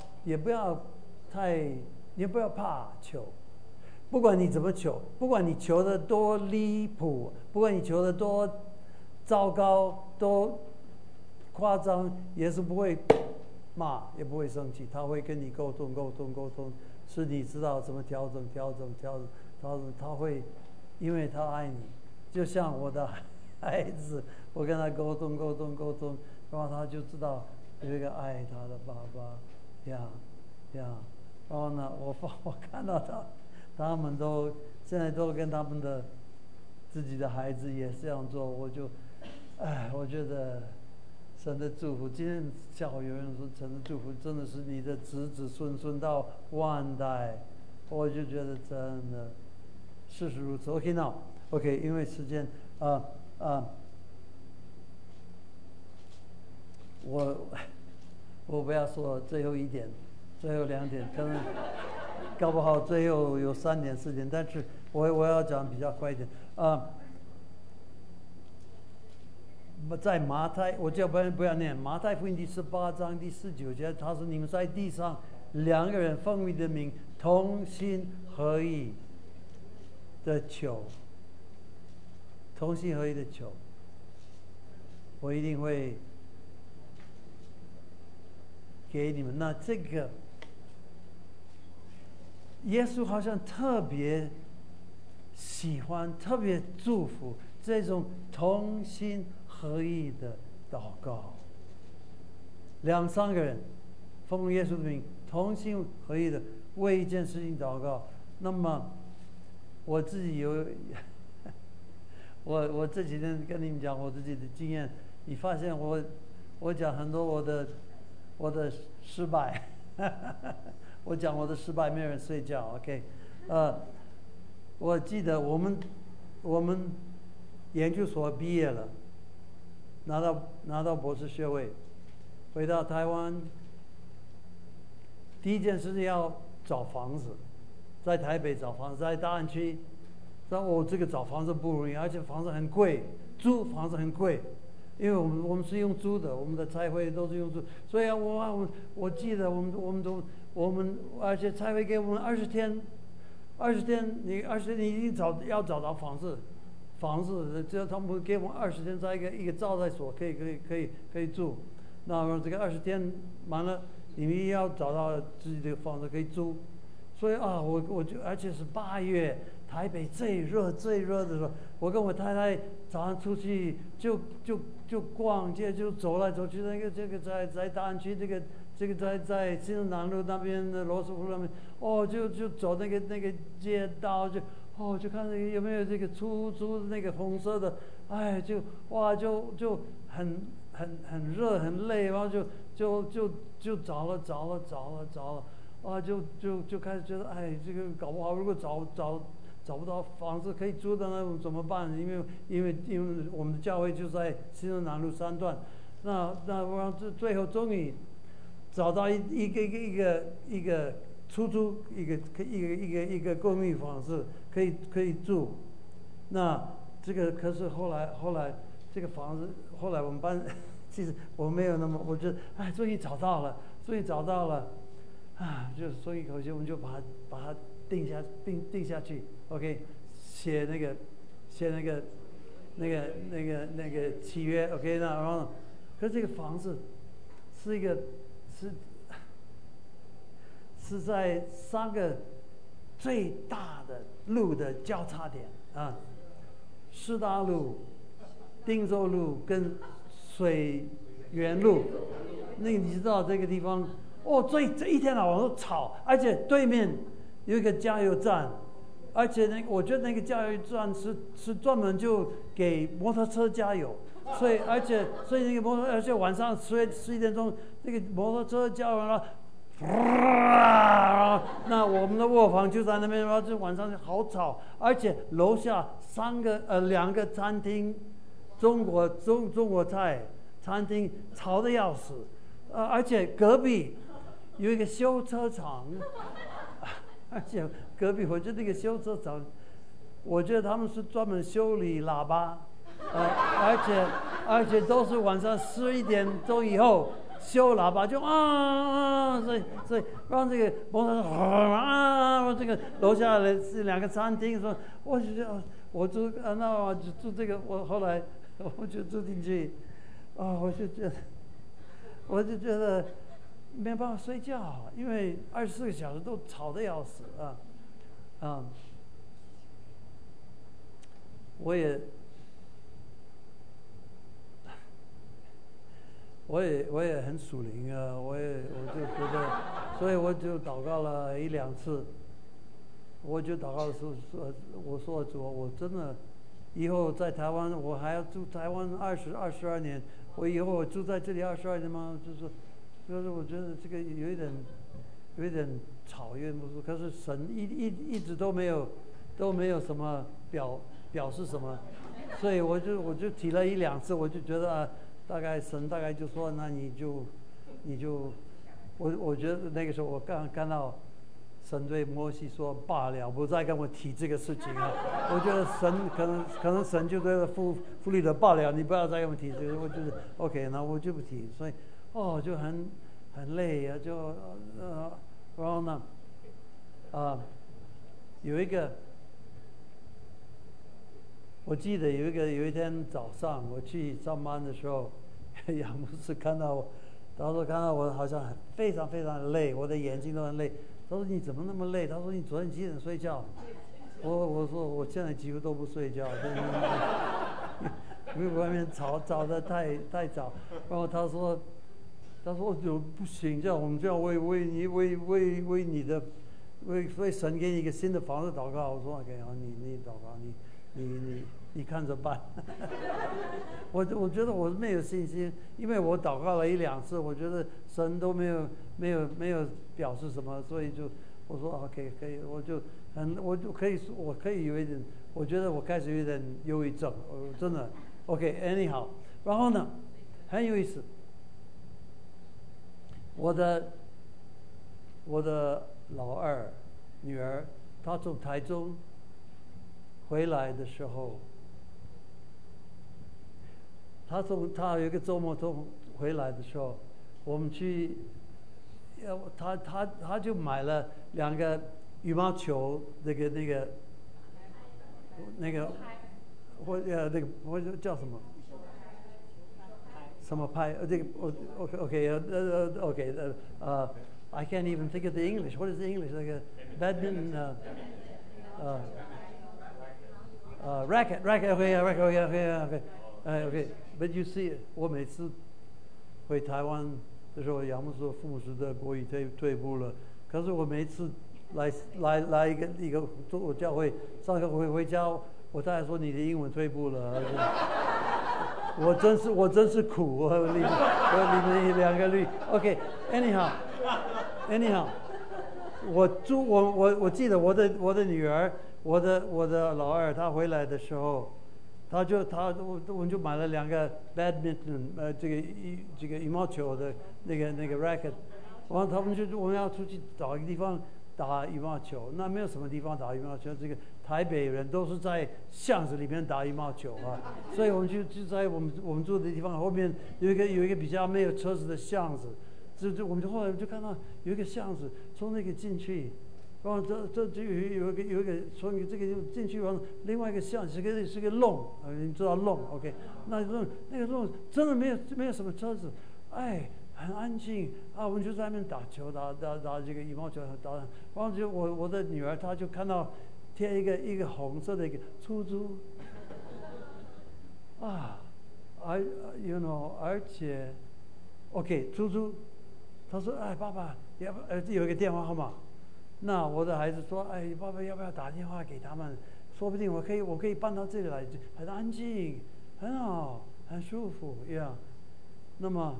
怕求。不管你怎么求，不管你求的多离谱，不管你求的多糟糕、多夸张，也是不会骂，也不会生气，他会跟你沟通，是你知道怎么调整，他会，因为他爱你，就像我的孩子，我跟他沟通，然后他就知道有一个爱他的爸爸，呀，然后呢，我看到他们都现在都跟他们的自己的孩子也这样做，我觉得神的祝福。今天下午有人说神的祝福真的是你的子子孙到万代，我就觉得真的事实如此。OK， now OK， 因为时间我不要说最后一点，最后2点，可能搞不好最后有3点4点，但是我要讲比较快一点在马太，我就不要念马太福音第18章第19节，他说你们在地上2个人奉你的名同心合意的求，我一定会给你们。那这个耶稣好像特别喜欢、特别祝福这种同心合意的祷告。2、3个人奉耶稣的名同心合意的为一件事情祷告。那么我自己有我这几天跟你们讲我自己的经验，你发现我讲很多我的失败我讲我的失败，没有人睡觉。OK， 我记得我们研究所毕业了，拿到博士学位，回到台湾，第一件事是要找房子，在台北找房子，在大安区，这个找房子不容易，而且房子很贵，租房子很贵，因为我们是用租的，我们的差会都是用租，所以我记得我们而且差会给我们20天，你一定要找到房子，只要他们给我们20天，在一个招待所可以住，那这个20天完了，你们要找到自己的房子可以租，所以我就而且是8月。台北最热的时候，我跟我太太早上出去就逛街，就走来走去。这个在大安区，这个在新生南路那边的罗斯福那边，就走那个街道，就看那个有没有这个出租那个红色的，就很热很累，然后就找了，就开始觉得这个搞不好如果找不到房子可以租的那怎么办？因为我们的教会就在新生南路3段，那我最后终于找到一个出租一个公寓房子可以住，那这个可是后来这个房子后来我们班其实我没有那么，我觉得终于找到了，就松一口气，我们就把它定下去 ，OK， 写那个契约 ，OK， 然后，可是这个房子是在3个最大的路的交叉点啊，师大路、汀州路跟水源路，那你知道这个地方？这一天到晚都吵，而且对面有一个加油站，而且我觉得那个加油站是专门就给摩托车加油，所以那个而且晚上11点钟那个摩托车加油了，那我们的卧房就在那边，然后就晚上好吵，而且楼下2个餐厅，中国菜餐厅吵得要死，而且隔壁有一个修车厂，而且隔壁我觉得这个修车厂，我觉得他们是专门修理喇叭，而且都是晚上11点钟以后修喇叭，就所以让这个摩托车这个楼下的是2个餐厅，说我就觉得我住这个，我后来我就住进去，我就觉得没办法睡觉，因为24个小时都吵得要死我也很属灵啊，我就觉得，所以我就祷告了1、2次，我就祷告说我说主，我真的以后在台湾，我还要住台湾22年，我以后我住在这里22年吗？就是我觉得这个有一点吵，有点不舒服。可是神一直都没有什么表示什么，所以我就提了1、2次，我就觉得神大概就说，那你就，我觉得那个时候我刚看到神对摩西说罢了，不再跟我提这个事情了。我觉得神可能神就对妇女的罢了，你不要再跟我提这个，我就是 OK， 那我就不提，所以就很累啊，然后呢有一个。我记得有一天早上我去上班的时候，杨牧师看到我，他说看到我好像非常非常的累，我的眼睛都很累。他说你怎么那么累？他说你昨天几点睡觉？我说我现在几乎都不睡觉，因为外面吵得太早。然后他说就不行，这样我们就要为你的为神给你一个新的房子祷告。我说 OK， 好，你祷告你看着办。我觉得我没有信心，因为我祷告了1、2次，我觉得神都没有表示什么，所以我说 OK 可以，我就可以有一点，我觉得我开始有点忧郁症，真的 OK anyhow，然后呢很有意思，我的老二女儿，她从台中回来的时候，她有一个周末回来的时候，我们去，她就买了2个羽毛球那个或叫什么？什么拍？这个I can't even think of the English. What is the English? Like a badminton, racket. Okay. But you see, 我每次回台湾的时候，杨牧师父母师的国语退步了，可是我每次来一个我教会上课回家，我太太说你的英文退步了。我真是苦，我里面2个律。OK，anyhow，我记得我的女儿，我的老二，她回来的时候，我们就买了2个 badminton， 这个羽毛球的那个 racket， 然后我们要出去找一个地方打羽毛球，那没有什么地方打羽毛球，这个台北人都是在巷子里面打羽毛球啊，所以我们就在我们住的地方后面有一个比较没有车子的巷子，我们后来就看到有一个巷子，从那个进去，然后这就有一个从这个进去，然后另外一个巷子是个弄，你知道弄 OK， 那个弄真的没有什么车子，很安静啊，我们就在那边打球，打这个羽毛球，然后就我的女儿她就看到贴一个红色的一个出租啊而且 OK 出租，她说爸爸有一个电话号码，那我的孩子说爸爸要不要打电话给他们，说不定我可以搬到这里来，很安静，很好，很舒服呀。那么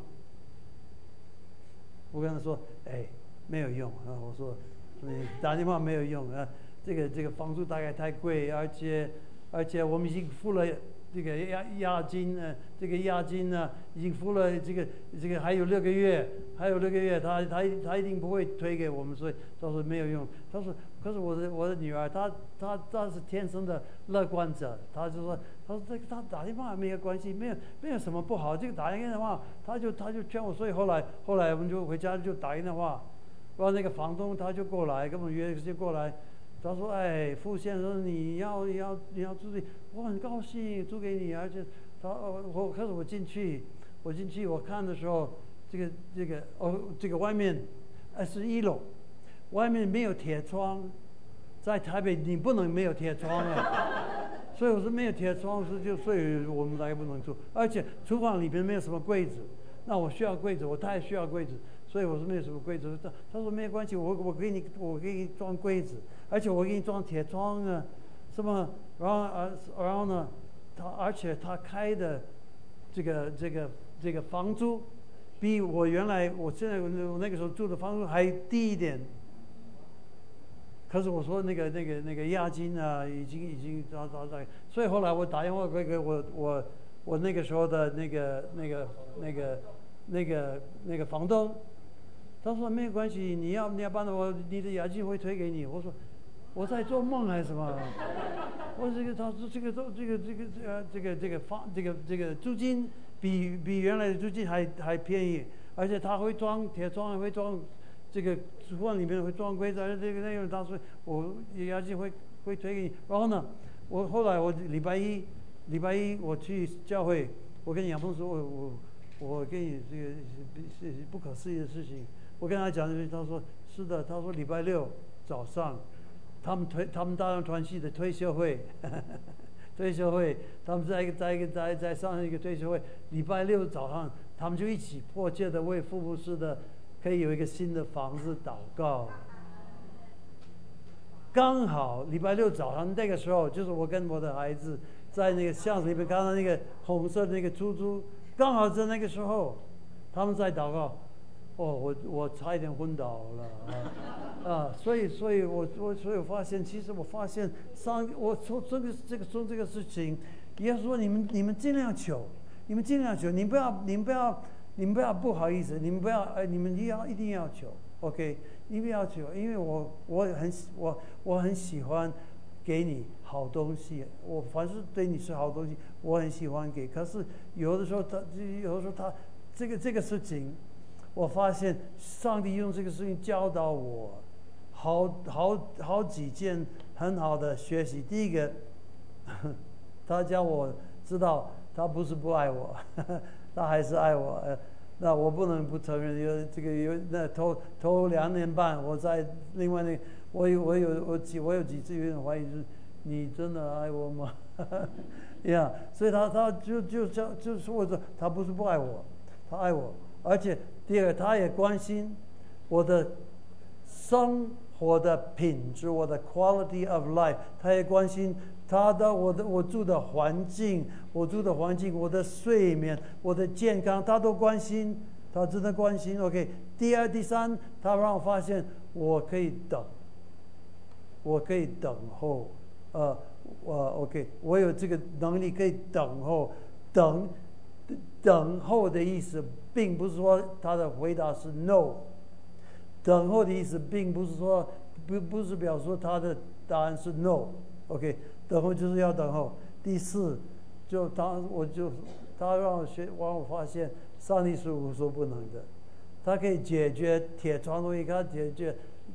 我跟他说，没有用啊！我说，你打电话没有用啊！这个房租大概太贵，而且我们已经付了这个押金呢，已经付了这个还有6个月，他一定不会推给我们，所以他说没有用。他说，可是我的女儿她是天生的乐观者，他说他打电话没有关系，没有什么不好，这个打电话他就劝我，所以后来我们就回家就打电话，然后那个房东他就过来跟我们约时间过来。他说：“傅先生，你要租给我，很高兴租给你，而且可是我进去我看的时候，这个外面是1楼，外面没有铁窗，在台北你不能没有铁窗啊，所以我说没有铁窗所以我们大概不能住，而且厨房里面没有什么柜子，那我需要柜子，我太需要柜子。”所以我说没有什么柜子，他说没有关系，我给你装柜子，而且我给你装铁窗啊，什么，然后呢，而且他开的这个房租，比我现在我那个时候住的房租还低一点。可是我说那个押金啊，已经找，所以后来我打电话给我那个时候的那个房东。他说没有关系，你要搬的你的押金会退给你。我说我在做梦还是什么？我他说这个租金比原来的租金还便宜，而且他会装铁窗，会装这个厨房里面会装柜子，而且那个他说我押金会退给你。然后呢，后来我礼拜一我去教会，我跟杨峰说我跟你这个是不可思议的事情。我跟他讲，他说是的，他说礼拜6早上，他们大人团系的退休会，他们在上一个退休会，礼拜6早上，他们就一起迫切的为富牧师的可以有一个新的房子祷告。刚好礼拜6早上那个时候，就是我跟我的孩子在那个巷子里面看到那个红色的那个出租，刚好在那个时候，他们在祷告。我差一点昏倒了， 所以我发现，其实我发现我从这个事情，耶稣说你们尽量求，你们尽量求，你们不要不好意思，你们一定要求 ，OK， 一定要求，因为我很喜欢给你好东西，我凡是对你是好东西，我很喜欢给。可是有的时候他这个事情，我发现上帝用这个事情教导我好几件很好的学习。第一个，他教我知道他不是不爱我，他还是爱我。那我不能不承认，那头2年半，我在另外我有几次有点怀疑，就是你真的爱我吗？呀，所以他就说我说他不是不爱我，他爱我，而且第二他也关心我的生活的品质，我的 quality of life， 他也关心我住的环境，我的睡眠，我的健康，他都关心，他真的关心。OK， 第二、第三，他让我发现我可以等候，OK， 我有这个能力可以等候。等候的意思，并不是说他的回答是 no。等候的意思，并不是说不是表示说他的答案是 no。OK。等候就是要等候。第四，他让我发现，上帝是无所不能的，他可以解决铁床的问题，他解决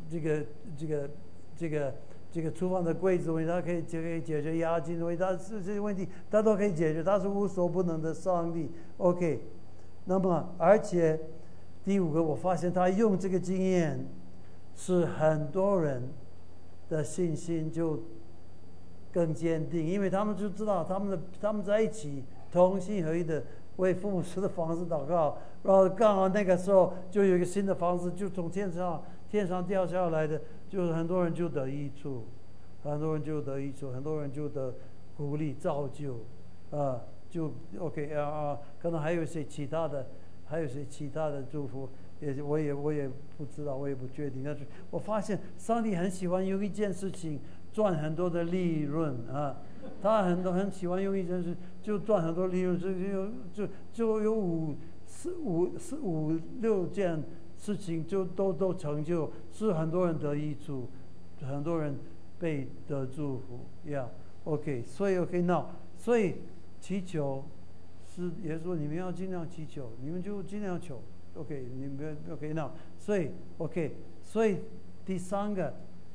这个厨房的柜子问题，他可以解决押金的问题，这些问题他都可以解决，他是无所不能的上帝。OK， 那么而且第五个，我发现他用这个经验，使很多人的信心就更坚定，因为他们就知道他们在一起同心合一的为父母师的房子祷告，然后刚好那个时候就有一个新的房子就从天上掉下来的，就是很多人就得益处，很多人就得鼓励造就，就 OK 可能还有一些其他的祝福，我也不知道，我也不确定。但是我发现上帝很喜欢用一件事情赚很多的利润他很喜欢用一件事就赚很多利润，就有五六件事情就都成就，是很多人得益处，很多人被得祝福，OK， 所以 OK now， 所以祈求是也说你们要尽量祈求，你们就尽量求 ，OK， 你们 OK now， 所以 OK， 所以第三个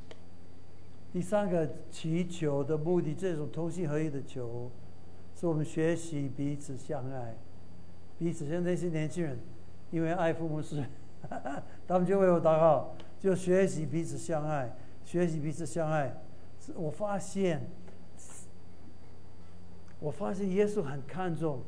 祈求的目的，这种同心合一的求，是我们学习彼此相爱，像那些年轻人，因为爱父母师，他们就为我祷告，就学习彼此相爱。我发现耶稣很看重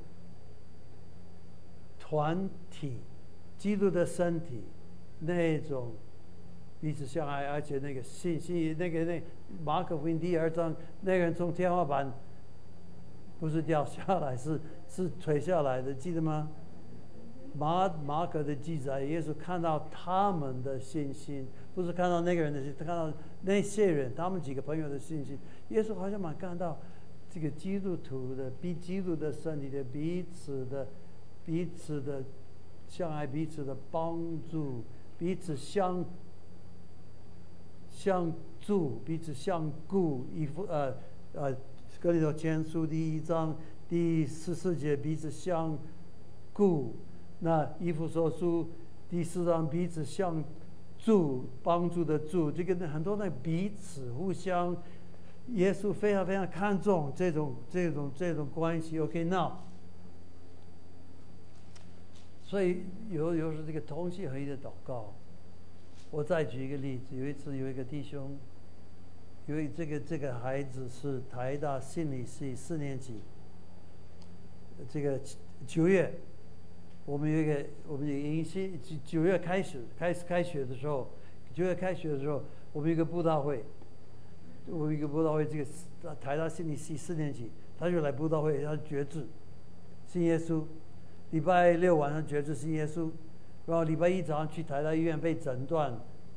团体，基督的身体那种彼此相爱，而且那个信息，那马可福音第2章，那个人从天花板不是掉下来，是垂下来的，记得吗？马可的记载，耶稣看到他们的信心，不是看到那个人的信心，他看到那些人，他们几个朋友的信心。耶稣好像蛮看到这个基督徒的基督的身体的彼此的相爱，彼此的帮助，彼此相助，彼此相顾。哥林多前书第1章第14节，彼此相顾。那以弗所书第4章彼此相助，帮助的助，这个很多的彼此互相，耶稣非常非常看重这种关系。OK， now， 所以有时这个同心合一的祷告，我再举一个例子，有一次有一个弟兄，因为这个孩子是台大心理系4年级，这个9月。我们有一个迎新，9月开学的时候我们有一个布道会，这个台大心理系4年级，他就来布道会，他决志信耶稣，礼拜6晚上决志信耶稣，然后礼拜1早上去台大医院被诊断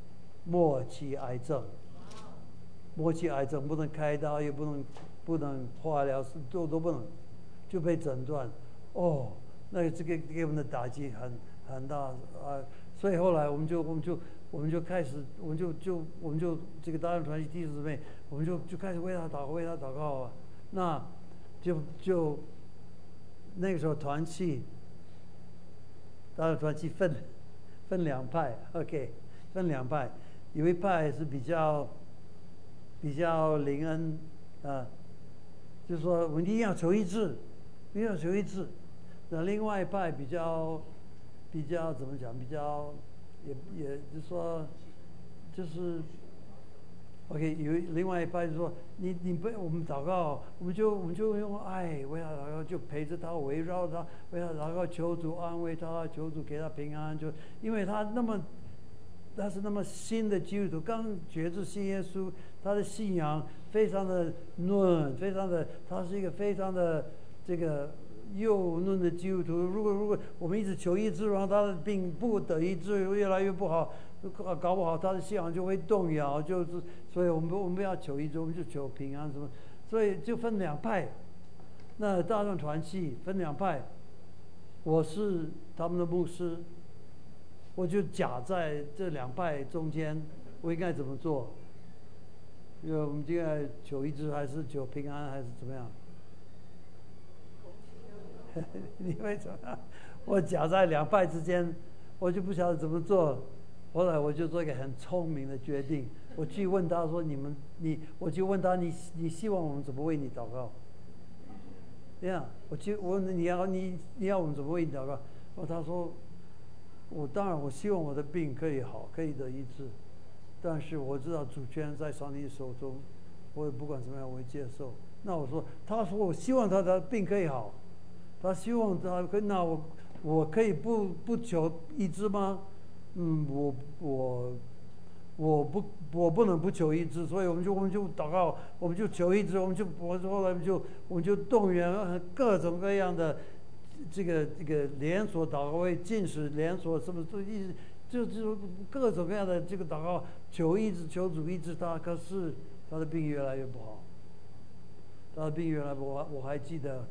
末期癌症，末期癌症不能开刀，也不能化疗，都不能，就被诊断。哦，那这个给我们的打击很大啊！所以后来我们就开始，我们就这个大人团契弟兄姊妹，我们就开始为他祷告啊。那就那个时候团契，大人团契分两派 ，OK， 分两派，有一派是比较灵恩啊，就是说我们一定要求一致，一定要求一致。那另外一派比较怎么讲？比较也就是说，就是OK， 有另外一派就说你不我们祷告，我们就用爱为他祷告，就陪着他，围绕他，为他祷告，求主安慰他，求主给他平安。就因为他是那么新的基督徒，刚觉知信耶稣，他的信仰非常的嫩，他是一个非常的这个幼嫩的基督徒。如果我们一直求医治，然后他的病不得医治，越来越不好，搞不好他的信仰就会动摇。所以我们不要求医治，我们就求平安什么。所以就分两派。那大众团契分两派，我是他们的牧师，我就夹在这两派中间，我应该怎么做？因为我们应该求医治还是求平安还是怎么样？你为什么？我夹在两派之间，我就不晓得怎么做。后来我就做一个很聪明的决定，我去问他说：“我就问他你希望我们怎么为你祷告？”这样，我问你要我们怎么为你祷告？他说：“当然我希望我的病可以好，可以得医治，但是我知道主权在上帝手中，我也不管怎么样我会接受。”那他说我希望他的病可以好，他希望他可以，那我可以不求医治吗？我不能不求医治，所以我们就祷告，我们就求医治，后来我们就动员各种各样的这个连锁祷告会、禁食连锁什么都就各种各样的这个祷告，求医治，求主医治他，可是他的病越来越不好，我还记得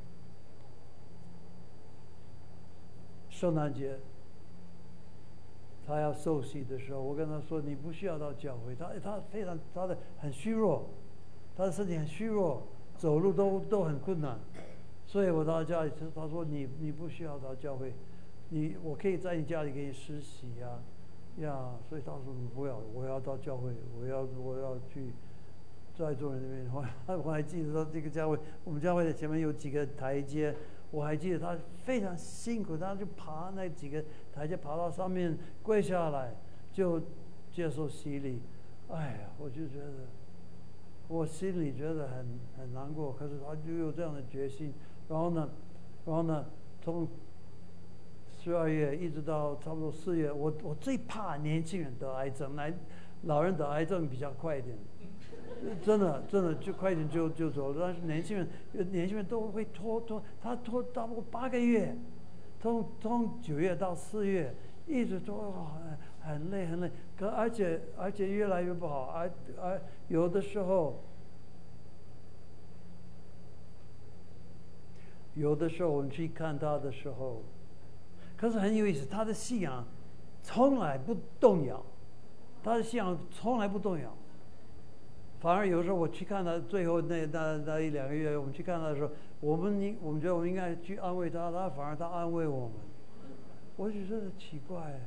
圣诞节。他要受洗的时候，我跟他说：“你不需要到教会。”他很虚弱，他的身体很虚弱，走路都很困难，所以我到家里，他说：“你不需要到教会，我可以在你家里给你施洗呀。”所以他说：“不要，我要到教会，我要去在座人那边。”我还记得他这个教会，我们教会的前面有几个台阶。我还记得他非常辛苦，他就爬那几个台阶，爬到上面跪下来，就接受洗礼。哎呀，我就觉得，我心里觉得很难过。可是他就有这样的决心。然后呢，从12月一直到差不多4月，我最怕年轻人得癌症，老人得癌症比较快一点。真的就快一点就走了，但是年轻人都会拖，他拖差不多8个月，从9月到4月一直拖，很累，而且越来越不好，而有的时候我们去看他的时候，可是很有意思，他的信仰从来不动摇，反而有时候我去看他最后那1-2个月，我们去看他的时候，我们觉得我们应该去安慰他，反而他安慰我们，我就觉得奇怪，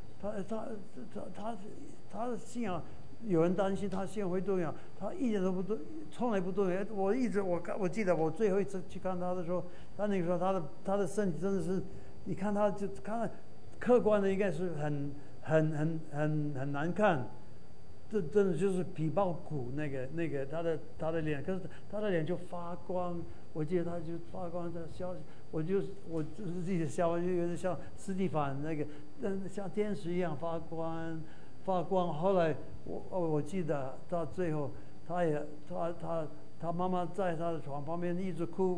他的信仰，有人担心他信仰会动摇，他一点都不动，从来不动摇。我记得我最后一次去看他的时候，他那个时候他的身体真的是，你看他就看客观的应该是很难看。这真的就是皮包骨那个他的脸，可是他的脸就发光。我记得他就发光在笑，我就是自己的笑，就有点像斯蒂凡那个，像天使一样发光。后来我记得到最后，他妈妈在他的床旁边一直哭，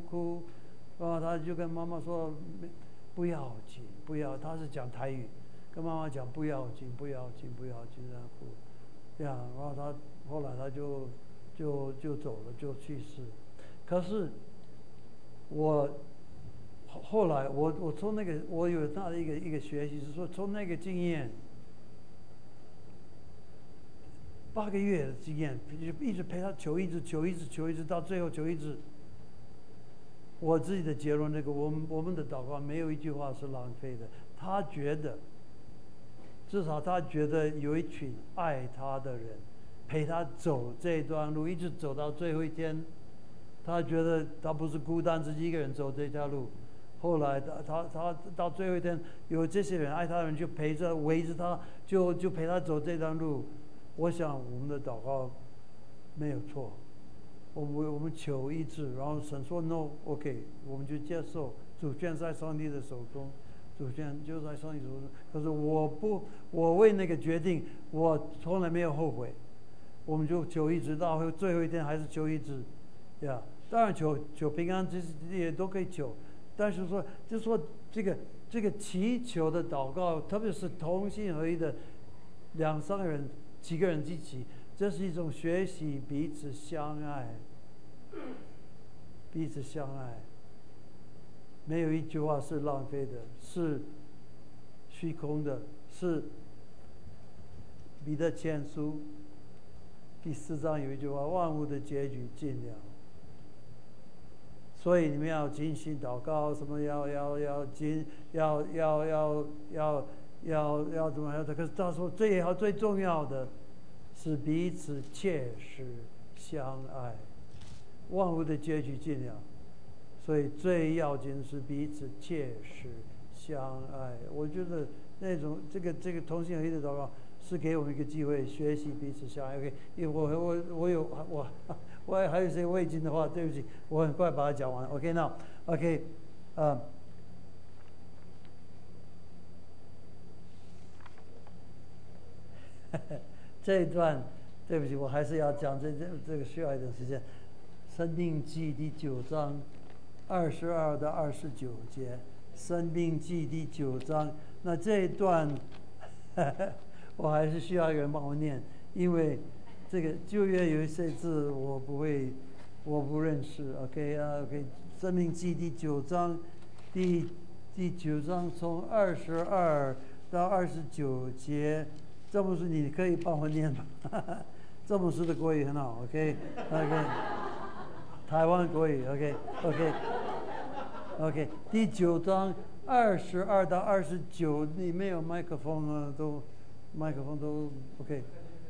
然后他就跟妈妈说不要紧，不要，他是讲台语。 跟妈妈讲不要紧，不要紧，不要紧，这样哭，这样，然后他后来他就走了，就去世。可是我后来我从那个我有那的一个学习是说，从那个经验8个月的经验，一直陪他求，一直到最后求一直。我自己的结论，我们的祷告没有一句话是浪费的。他觉得，至少他觉得有一群爱他的人陪他走这段路，一直走到最后一天。他觉得他不是孤单自己一个人走这条路。后来他到最后一天，有这些人爱他的人就陪着围着他，就陪他走这段路。我想我们的祷告没有错。我们求医治，然后神说 no，OK， 我们就接受，主权在上帝的手中，主权就在上帝手中。可是我为那个决定，我从来没有后悔。我们就求医治，到最后一天还是求医治，呀，当然求平安，这些都可以求。但是说，就是说这个祈求的祷告，特别是同心合一的2、3个人、几个人一起。这是一种学习彼此相爱，彼此相爱，没有一句话是浪费的，是虚空的，是彼得前书第4章有一句话：万物的结局尽了。所以你们要精心祷告，什么要怎么样的？可是他说最重要的是彼此切实相爱，万物的结局尽了，所以最要紧是彼此切实相爱。我觉得那种这个同心合一的祷告是给我们一个机会学习彼此相爱。OK， 因为我还有一些未尽的话，对不起，我很快把它讲完。OK， now OK， 这一段，对不起，我还是要讲这个需要一点时间。申命记第9章22到29节，申命记第9章，那这一段我还是需要一个人帮我念，因为这个旧约有一些字我不认识。OK 申命记第9章，第9章从22到29节。詹姆斯，你可以帮我念吗？詹姆斯的国语很好 ，OK， 台湾国语 ，OK， 第9章22到29，你没有麦克风啊，麦克风都 OK，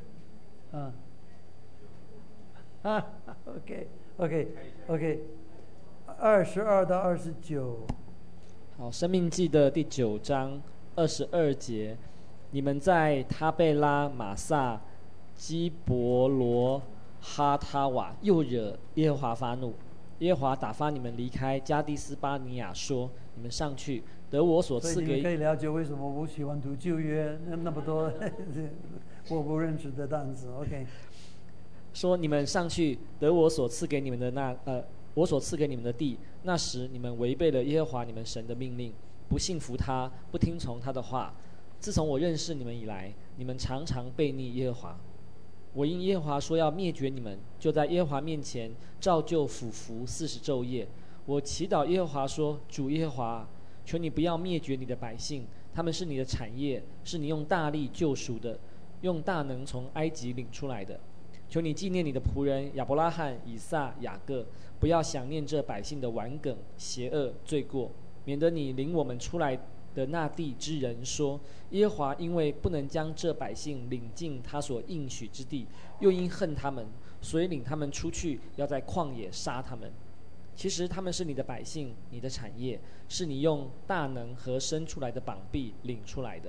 OK， 22到29。 好，申命记的第9章22节。你们在他贝拉、玛撒、基伯罗、哈他瓦又惹耶和华发怒，耶和华打发你们离开加迪斯巴尼亚，说：你们上去，得我所赐给。 所以你可以了解为什么我喜欢读旧约那么多我不认识的单词。OK， 说你们上去，得我所赐给你们的我所赐给你们的地。那时你们违背了耶和华你们神的命令，不信服他，不听从他的话。自从我认识你们以来，你们常常悖逆耶和华。我因耶和华说要灭绝你们，就在耶和华面前照旧俯伏40昼夜。我祈祷耶和华说：主耶和华，求你不要灭绝你的百姓，他们是你的产业，是你用大力救赎的，用大能从埃及领出来的。求你纪念你的仆人亚伯拉罕、以撒、雅各，不要想念这百姓的顽梗、邪恶、罪过，免得你领我们出来的那地之人说：耶和华因为不能将这百姓领进他所应许之地，又因恨他们，所以领他们出去，要在旷野杀他们。其实他们是你的百姓，你的产业，是你用大能和伸出来的膀臂领出来的。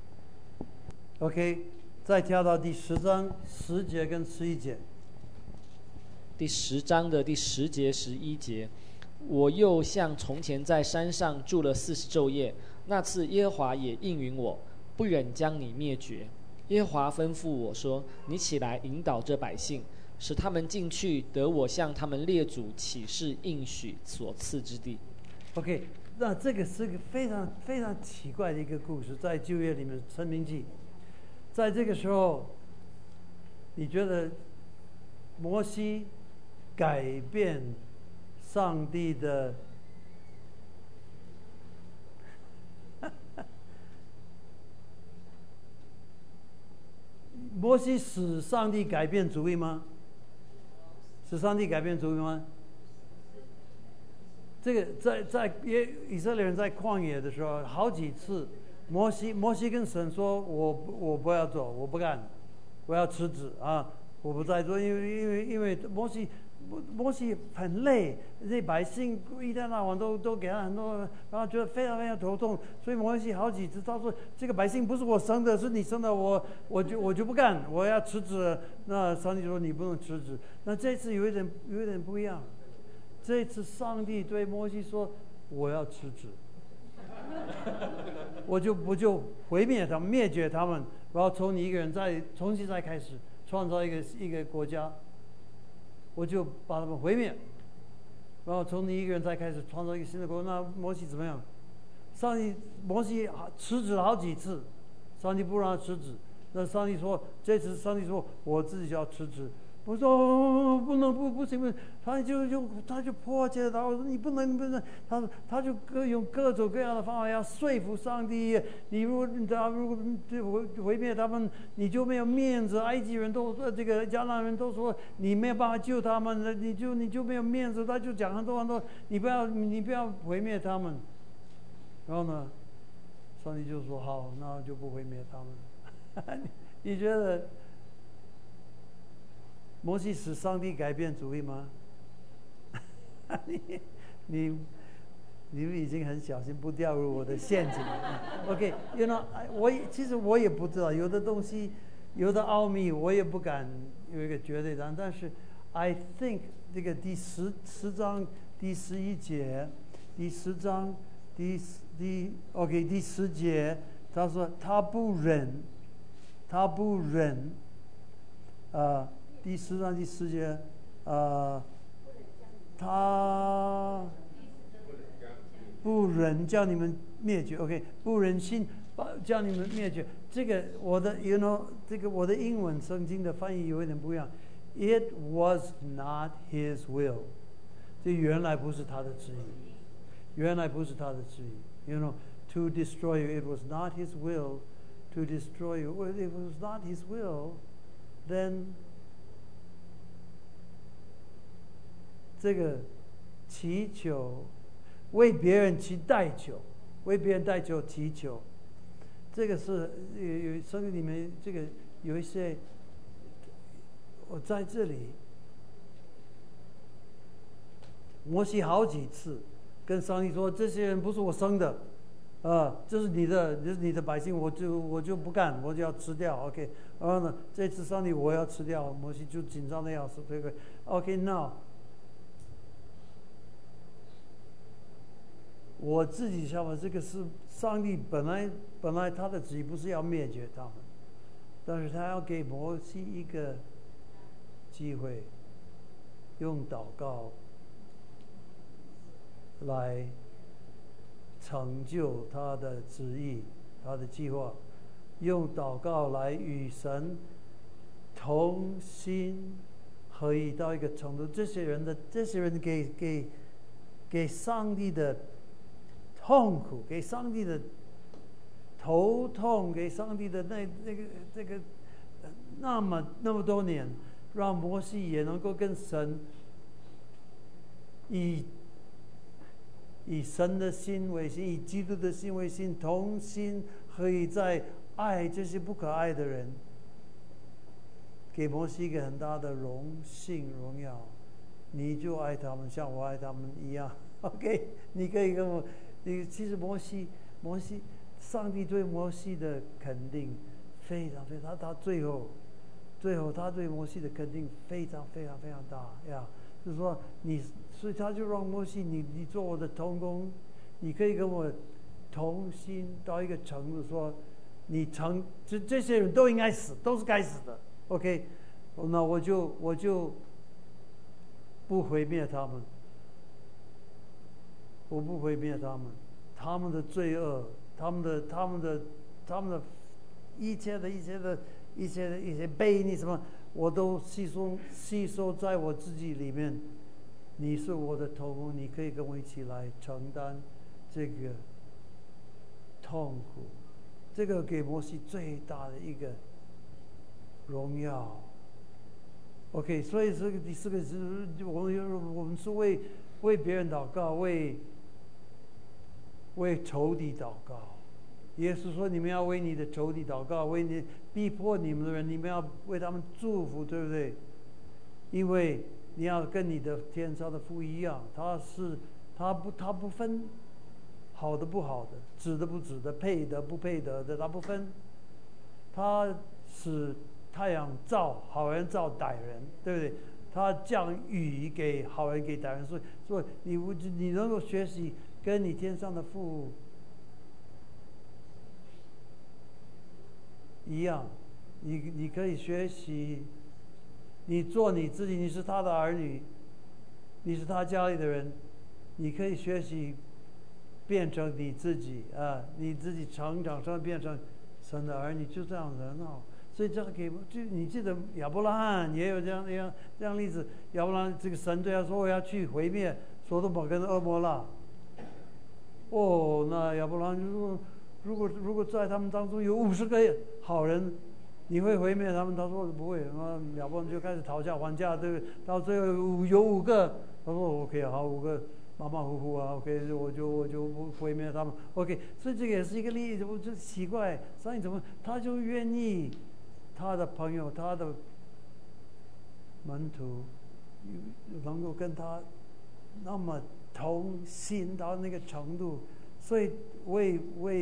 OK， 再跳到第10章10节跟11节。 第10章的第10节、11节，我又像从前在山上住了40昼夜，那次耶和华也应允我，不忍将你灭绝。耶和华吩咐我说：你起来引导这百姓，使他们进去得我向他们列祖起誓应许所赐之地。 OK， 那这个是个非常非常奇怪的一个故事，在旧约里面，《申命记》。在这个时候，你觉得摩西改变上帝的摩西使上帝改变主意吗？使上帝改变主意吗？这个在以色列人在旷野的时候，好几次，摩西跟神说：“我不要做，我不干，我要辞职啊，我不再做，因为摩西很累，这些百姓一天到晚都给他很多，然后觉得非常非常头痛，所以摩西好几次他说：这个百姓不是我生的，是你生的，我就不干，我要辞职。那上帝说你不能辞职。那这次有一点不一样。”这次上帝对摩西说：“我要辞职，我就毁灭他们，灭绝他们，然后从你一个人重新再开始创造一个国家，我就把他们毁灭，然后从你一个人再开始创造一个新的国。”那摩西怎么样？摩西辞职了好几次，上帝不让他辞职。那这次上帝说：“我自己要辞职。”我说不能不行，他就迫切的，我说你不能，他就用各种各样的方法要说服上帝。你如果毁灭他们，你就没有面子。埃及人都这个迦南人都说你没有办法救他们，你就没有面子。他就讲很多，你不要毁灭他们。然后呢，上帝就说好，那就不毁灭他们。你觉得？摩西使上帝改变主意吗？你们已经很小心不掉入我的陷阱了。OK，you know， 其实我也不知道，有的东西，有的奥秘，我也不敢有一个绝对答案。但是 I think 这个第十章第11节，第10章第10节，他说他不忍，第10章第10节，他不忍叫你们灭绝 ，OK， 不忍心叫你们灭绝。这个我的英文圣经的翻译有一点不一样。It was not his will， 这原来不是他的旨意，原来不是他的旨意。You know, to destroy you, it was not his will to destroy you. Well, if it was not his will, then这个祈求，为别人代求，为别人代求祈求，这个是有圣经里面这个有一些，我在这里，摩西好几次跟上帝说，这些人不是我生的，这是你的百姓，我就不干，我就要吃掉 ，OK， 然后呢，这次上帝我要吃掉，摩西就紧张的要死，对不对 ？OK，now。我自己想法，这个是上帝本来他的旨意不是要灭绝他们，但是他要给摩西一个机会，用祷告来成就他的旨意，他的计划，用祷告来与神同心合一到一个程度。这些人给上帝的痛苦，给上帝的头痛，给上帝的这个那么多年，让摩西也能够跟神以神的心为心，以基督的心为心，同心合一，在爱这些不可爱的人，给摩西一个很大的荣耀。你就爱他们，像我爱他们一样。OK， 你可以跟我。其实摩西，上帝对摩西的肯定非常非常，他最后他对摩西的肯定非常非常非常大呀，就是说所以他就让摩西，你做我的同工，你可以跟我同心到一个程度，说这些人都应该死，都是该死的 ，OK， 那我就不毁灭他们。我不毁灭他们， 他们的罪恶，他们的一切悖逆什么，我都吸收在我自己里面。你是我的头，你可以跟我一起来承担这个痛苦，这个给摩西最大的一个荣耀。OK， 所以这个第四个是我们是为别人祷告，为仇敌祷告。耶稣说：“你们要为你的仇敌祷告，为你逼迫你们的人，你们要为他们祝福，对不对？因为你要跟你的天上的父一样，他不分好的不好的，值的不值的，配的不配得的，他不分。他使太阳照好人照歹人，对不对？他降雨给好人给歹人，所以你能够学习跟你天上的父一样，你可以学习，你做你自己，你是他的儿女，你是他家里的人，你可以学习变成你自己啊，你自己成长变成神的儿女，就这样子很好。所以这个就你记得亚伯拉罕也有这样例子，亚伯拉罕这个神对他说：“我要去毁灭所多玛跟蛾摩拉。”那亚伯拉罕就说：“如果在他们当中有50个好人，你会毁灭他们？”他说：“不会。”亚伯拉罕就开始讨价还价，对不对？到最后有5个，他说 ：“OK， 好，5个马马虎虎啊 ，OK， 我就不毁灭他们 ，OK。”所以这个也是一个例子，我就奇怪，上帝怎么他就愿意他的朋友、他的门徒能够跟他那么同心到那个程度，所以为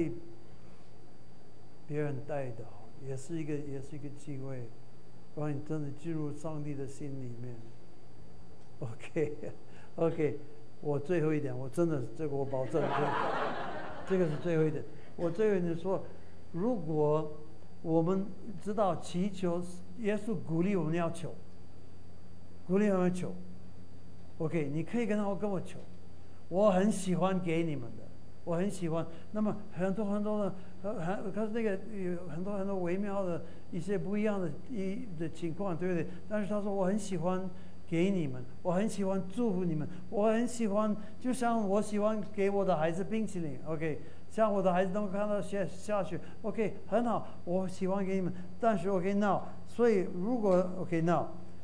别人代祷也是一个机会，让你真的进入上帝的心里面。OK， 我最后一点，我真的这个我保证，这个是最后一点。我最后一点说，如果我们知道祈求，耶稣鼓励我们要求，鼓励我们求。OK， 你可以跟我求，我很喜欢给你们的，我很喜欢。那么很多的，可是那个有很多微妙的一些不一样的情况，对不对？但是他说我很喜欢给你们，我很喜欢祝福你们，我很喜欢，就像我喜欢给我的孩子冰淇淋 ，OK。像我的孩子能够看到下雪 ，OK， 很好，我喜欢给你们。但是 OK now， 所以如果 OK now，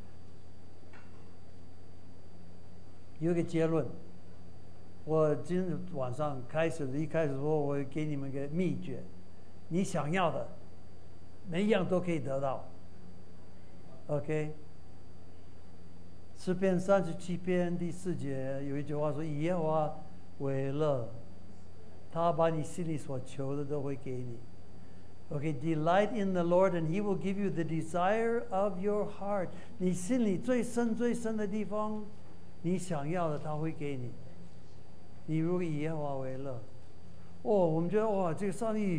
有一个结论，我今天晚上一开始说，我给你们个秘诀，你想要的，每一样都可以得到 ，OK。诗篇37篇第4节有一句话说：“以耶和华为乐。”他把你心里所求的都会给你。Okay, delight in the Lord, and He will give you the desire of your heart. 你心里最深的地方，你想要的，他会给你。你如果以耶和华为乐，我们觉得这个上帝，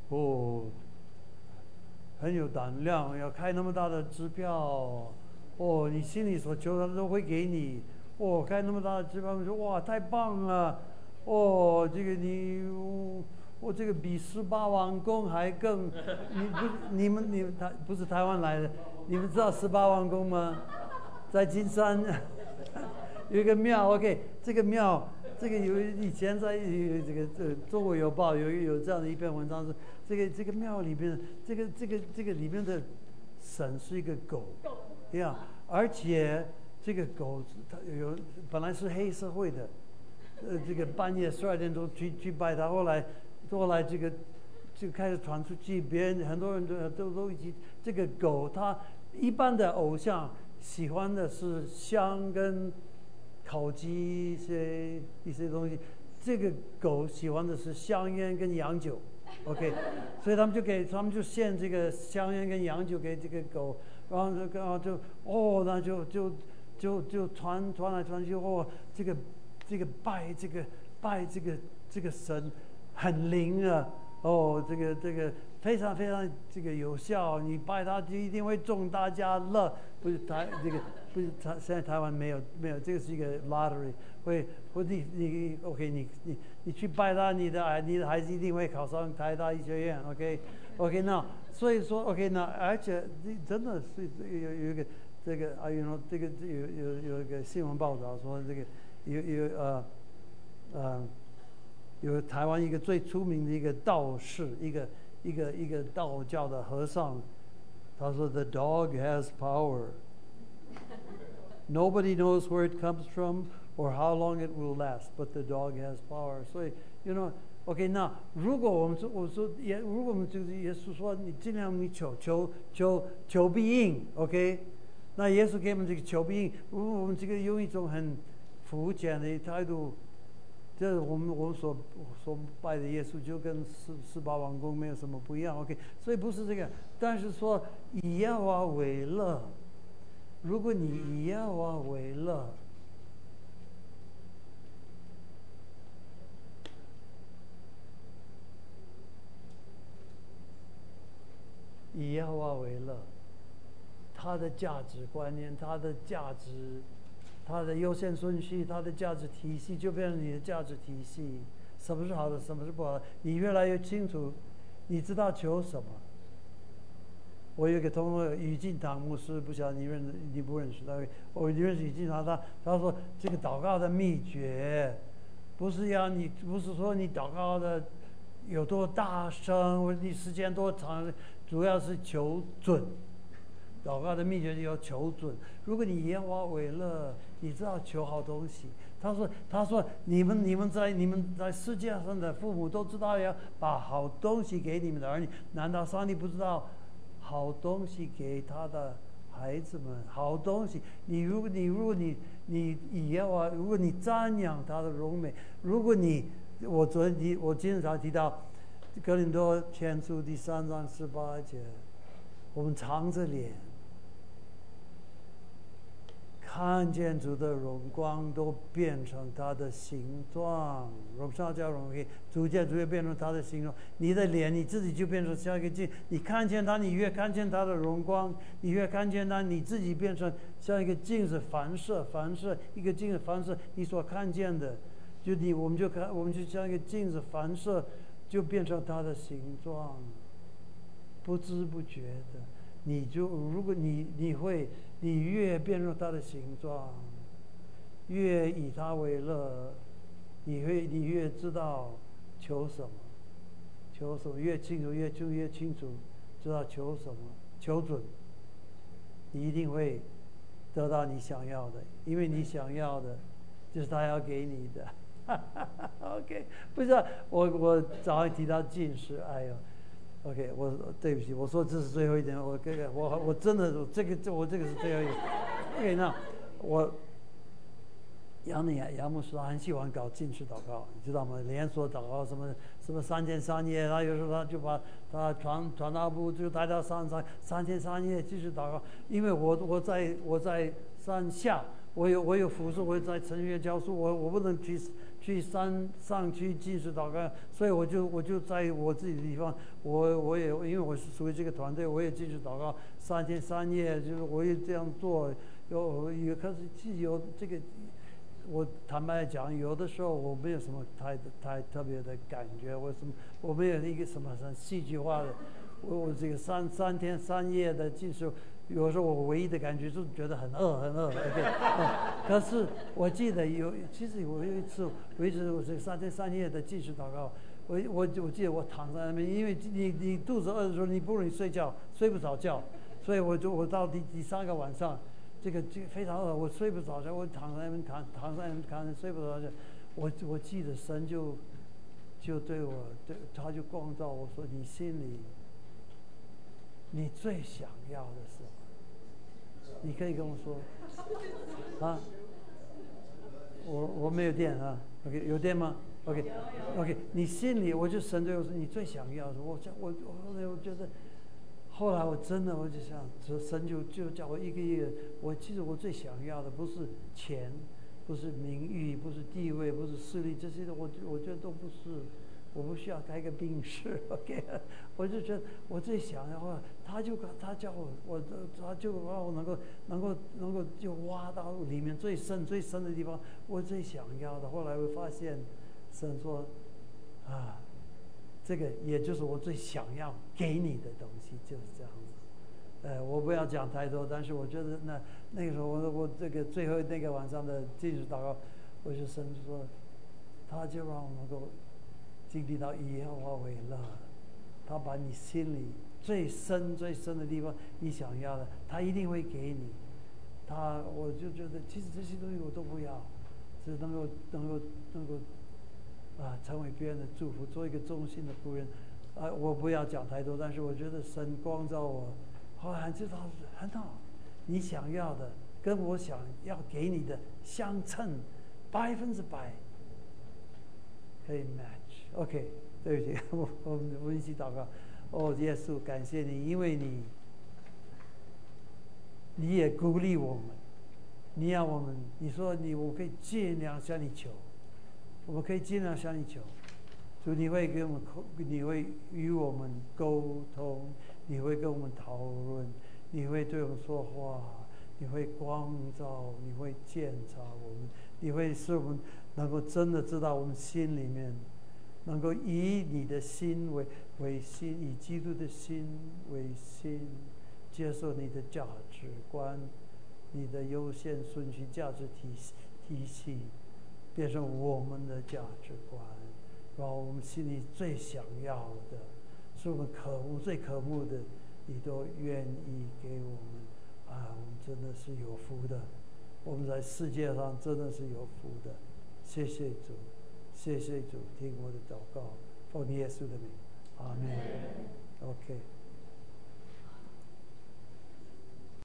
很有胆量，要开那么大的支票。你心里所求的都会给你。开那么大的支票，你说太棒了。这个这个比18王宫还更，你们不是台湾来的，你们知道18王宫吗？在金山有一个庙 ，OK， 这个庙，这个以前在这个中国邮报有这样的一篇文章是，这个庙里面，这个里面的神是一个狗，对呀，而且这个狗它本来是黑社会的。这个半夜12点钟去拜他，后来这个就开始传出去，别人很多人都一起。这个狗，它一般的偶像喜欢的是香跟烤鸡一些东西，这个狗喜欢的是香烟跟洋酒 ，OK， 所以他们就献这个香烟跟洋酒给这个狗，然后那就传来传去，这个拜这个神很灵啊！ 非常非常这个有效，你拜他就一定会中大家乐。不是这个不是现在台湾没有，这个是一个 lottery， 会你 OK 你去拜他，你的孩子一定会考上台大医学院 OK 那所以说 OK 那而且真的是有一个这个这个有一个新闻报道说这个有台湾一个最出名的一个道士，一个道教的和尚，他说 The dog has power. Nobody knows where it comes from or how long it will last, but the dog has power. 所以 OK 那如果我说如果我们就是耶稣说你尽量你求必应 OK， 那耶稣给我们这个求必应，如果我们这个用一种很肤浅的态度。这我们所拜的耶稣就跟十八王公没有什么不一样 ，OK， 所以不是这个。但是说以耶和华为乐，如果你以耶和华为乐，以耶和华为乐，他的价值观念，他的价值。它的优先顺序，它的价值体系就变成你的价值体系。什么是好的，什么是不好的，你越来越清楚，你知道求什么。我有一个同学于进堂牧师，不晓得你不认识他？我认识于进堂，他说这个祷告的秘诀，不是说你祷告的有多大声，或者你时间多长，主要是求准。祷告的秘诀就要求准。如果你以耶和华为乐，你知道求好东西。他说你们在世界上的父母都知道要把好东西给你们的儿女，难道上帝不知道好东西给他的孩子们？好东西，如果你以耶和华，如果你瞻仰他的荣美，如果我今天才提到哥林多前书第3章18节，我们长着脸。看见主的荣光都变成他的形状，荣上加荣，逐渐变成他的形状。你的脸你自己就变成像一个镜，你看见他，你越看见他的荣光，你越看见他，你自己变成像一个镜子反射一个镜子反射你所看见的，我们就像一个镜子反射，就变成他的形状，不知不觉的。如果你越变成他的形状，越以他为乐，你越知道求什么，越清楚知道求什么，求准，你一定会得到你想要的，因为你想要的就是他要给你的。OK， 不是我早上提到近视，哎呦。OK， 对不起，我说这是最后一点，我真的这个是最后一点。OK， 那杨牧师很喜欢搞近视祷告，你知道吗？连锁祷告什么3天3夜，他有时候他就把他传道部就带到山上3天3夜近视祷告，因为我在山下。我有服侍，我在成学教书，我不能去山上去近视祷告，所以我就在我自己的地方，我也因为我是属于这个团队，我也近视祷告3天3夜，就是我也这样做。可是有这个，我坦白讲，有的时候我没有什么太特别的感觉，我没有一个什么很戏剧化的，我这个三天3夜的近视。有时候我唯一的感觉就是觉得很饿 ，OK， 可是我记得其实我有一次维持我这3天3夜的近视祷告，我记得我躺在那边，因为你肚子饿的时候你不容易睡不着觉，所以我到第3个晚上，这个非常饿，我睡不着觉，我躺在那边躺在那边看睡不着觉，我记得神就对他就光照我说你心里你最想要的是什么？你可以跟我说啊，我没有电啊 ，OK， 有电吗 ？OK， 你心里我就神对我说你最想要的，我后来我觉得，后来我真的我就想，神就叫我一个月，其实我最想要的不是钱，不是名誉，不是地位，不是势力，这些的我觉得都不是， 我不需要开个病室 ，OK， 我就觉得我最想要的，他叫我，他就让我能够就挖到里面最深的地方，我最想要的。后来我发现，神说，啊，这个也就是我最想要给你的东西，就是这样子。我不要讲太多，但是我觉得那个时候我这个最后那个晚上的禁食祷告，我就神说，他就让我能够经历到以耶和华为乐，他把你心里最深的地方，你想要的，他一定会给你。我就觉得其实这些东西我都不要，只能够成为别人的祝福，做一个忠心的仆人。我不要讲太多，但是我觉得神光照我，后来知道很好，你想要的跟我想要给你的相称，100%可以 match。OK， 对不起，我们一起祷告。耶稣，感谢你，因为你也鼓励我们，你要我们，你说我可以尽量向你求，我们可以尽量向你求。主，你会与我们沟通，你会跟我们讨论，你会对我们说话，你会光照，你会检查我们，你会使我们能够真的知道我们心里面，能够以你的心为心，以基督的心为心，接受你的价值观，你的优先顺序价值体系，变成我们的价值观，然后我们心里最想要的，是我们最渴慕的，你都愿意给我们。我们真的是有福的，我们在世界上真的是有福的。谢谢主，谢谢主，听我的祷告，奉耶稣的名，阿门。OK。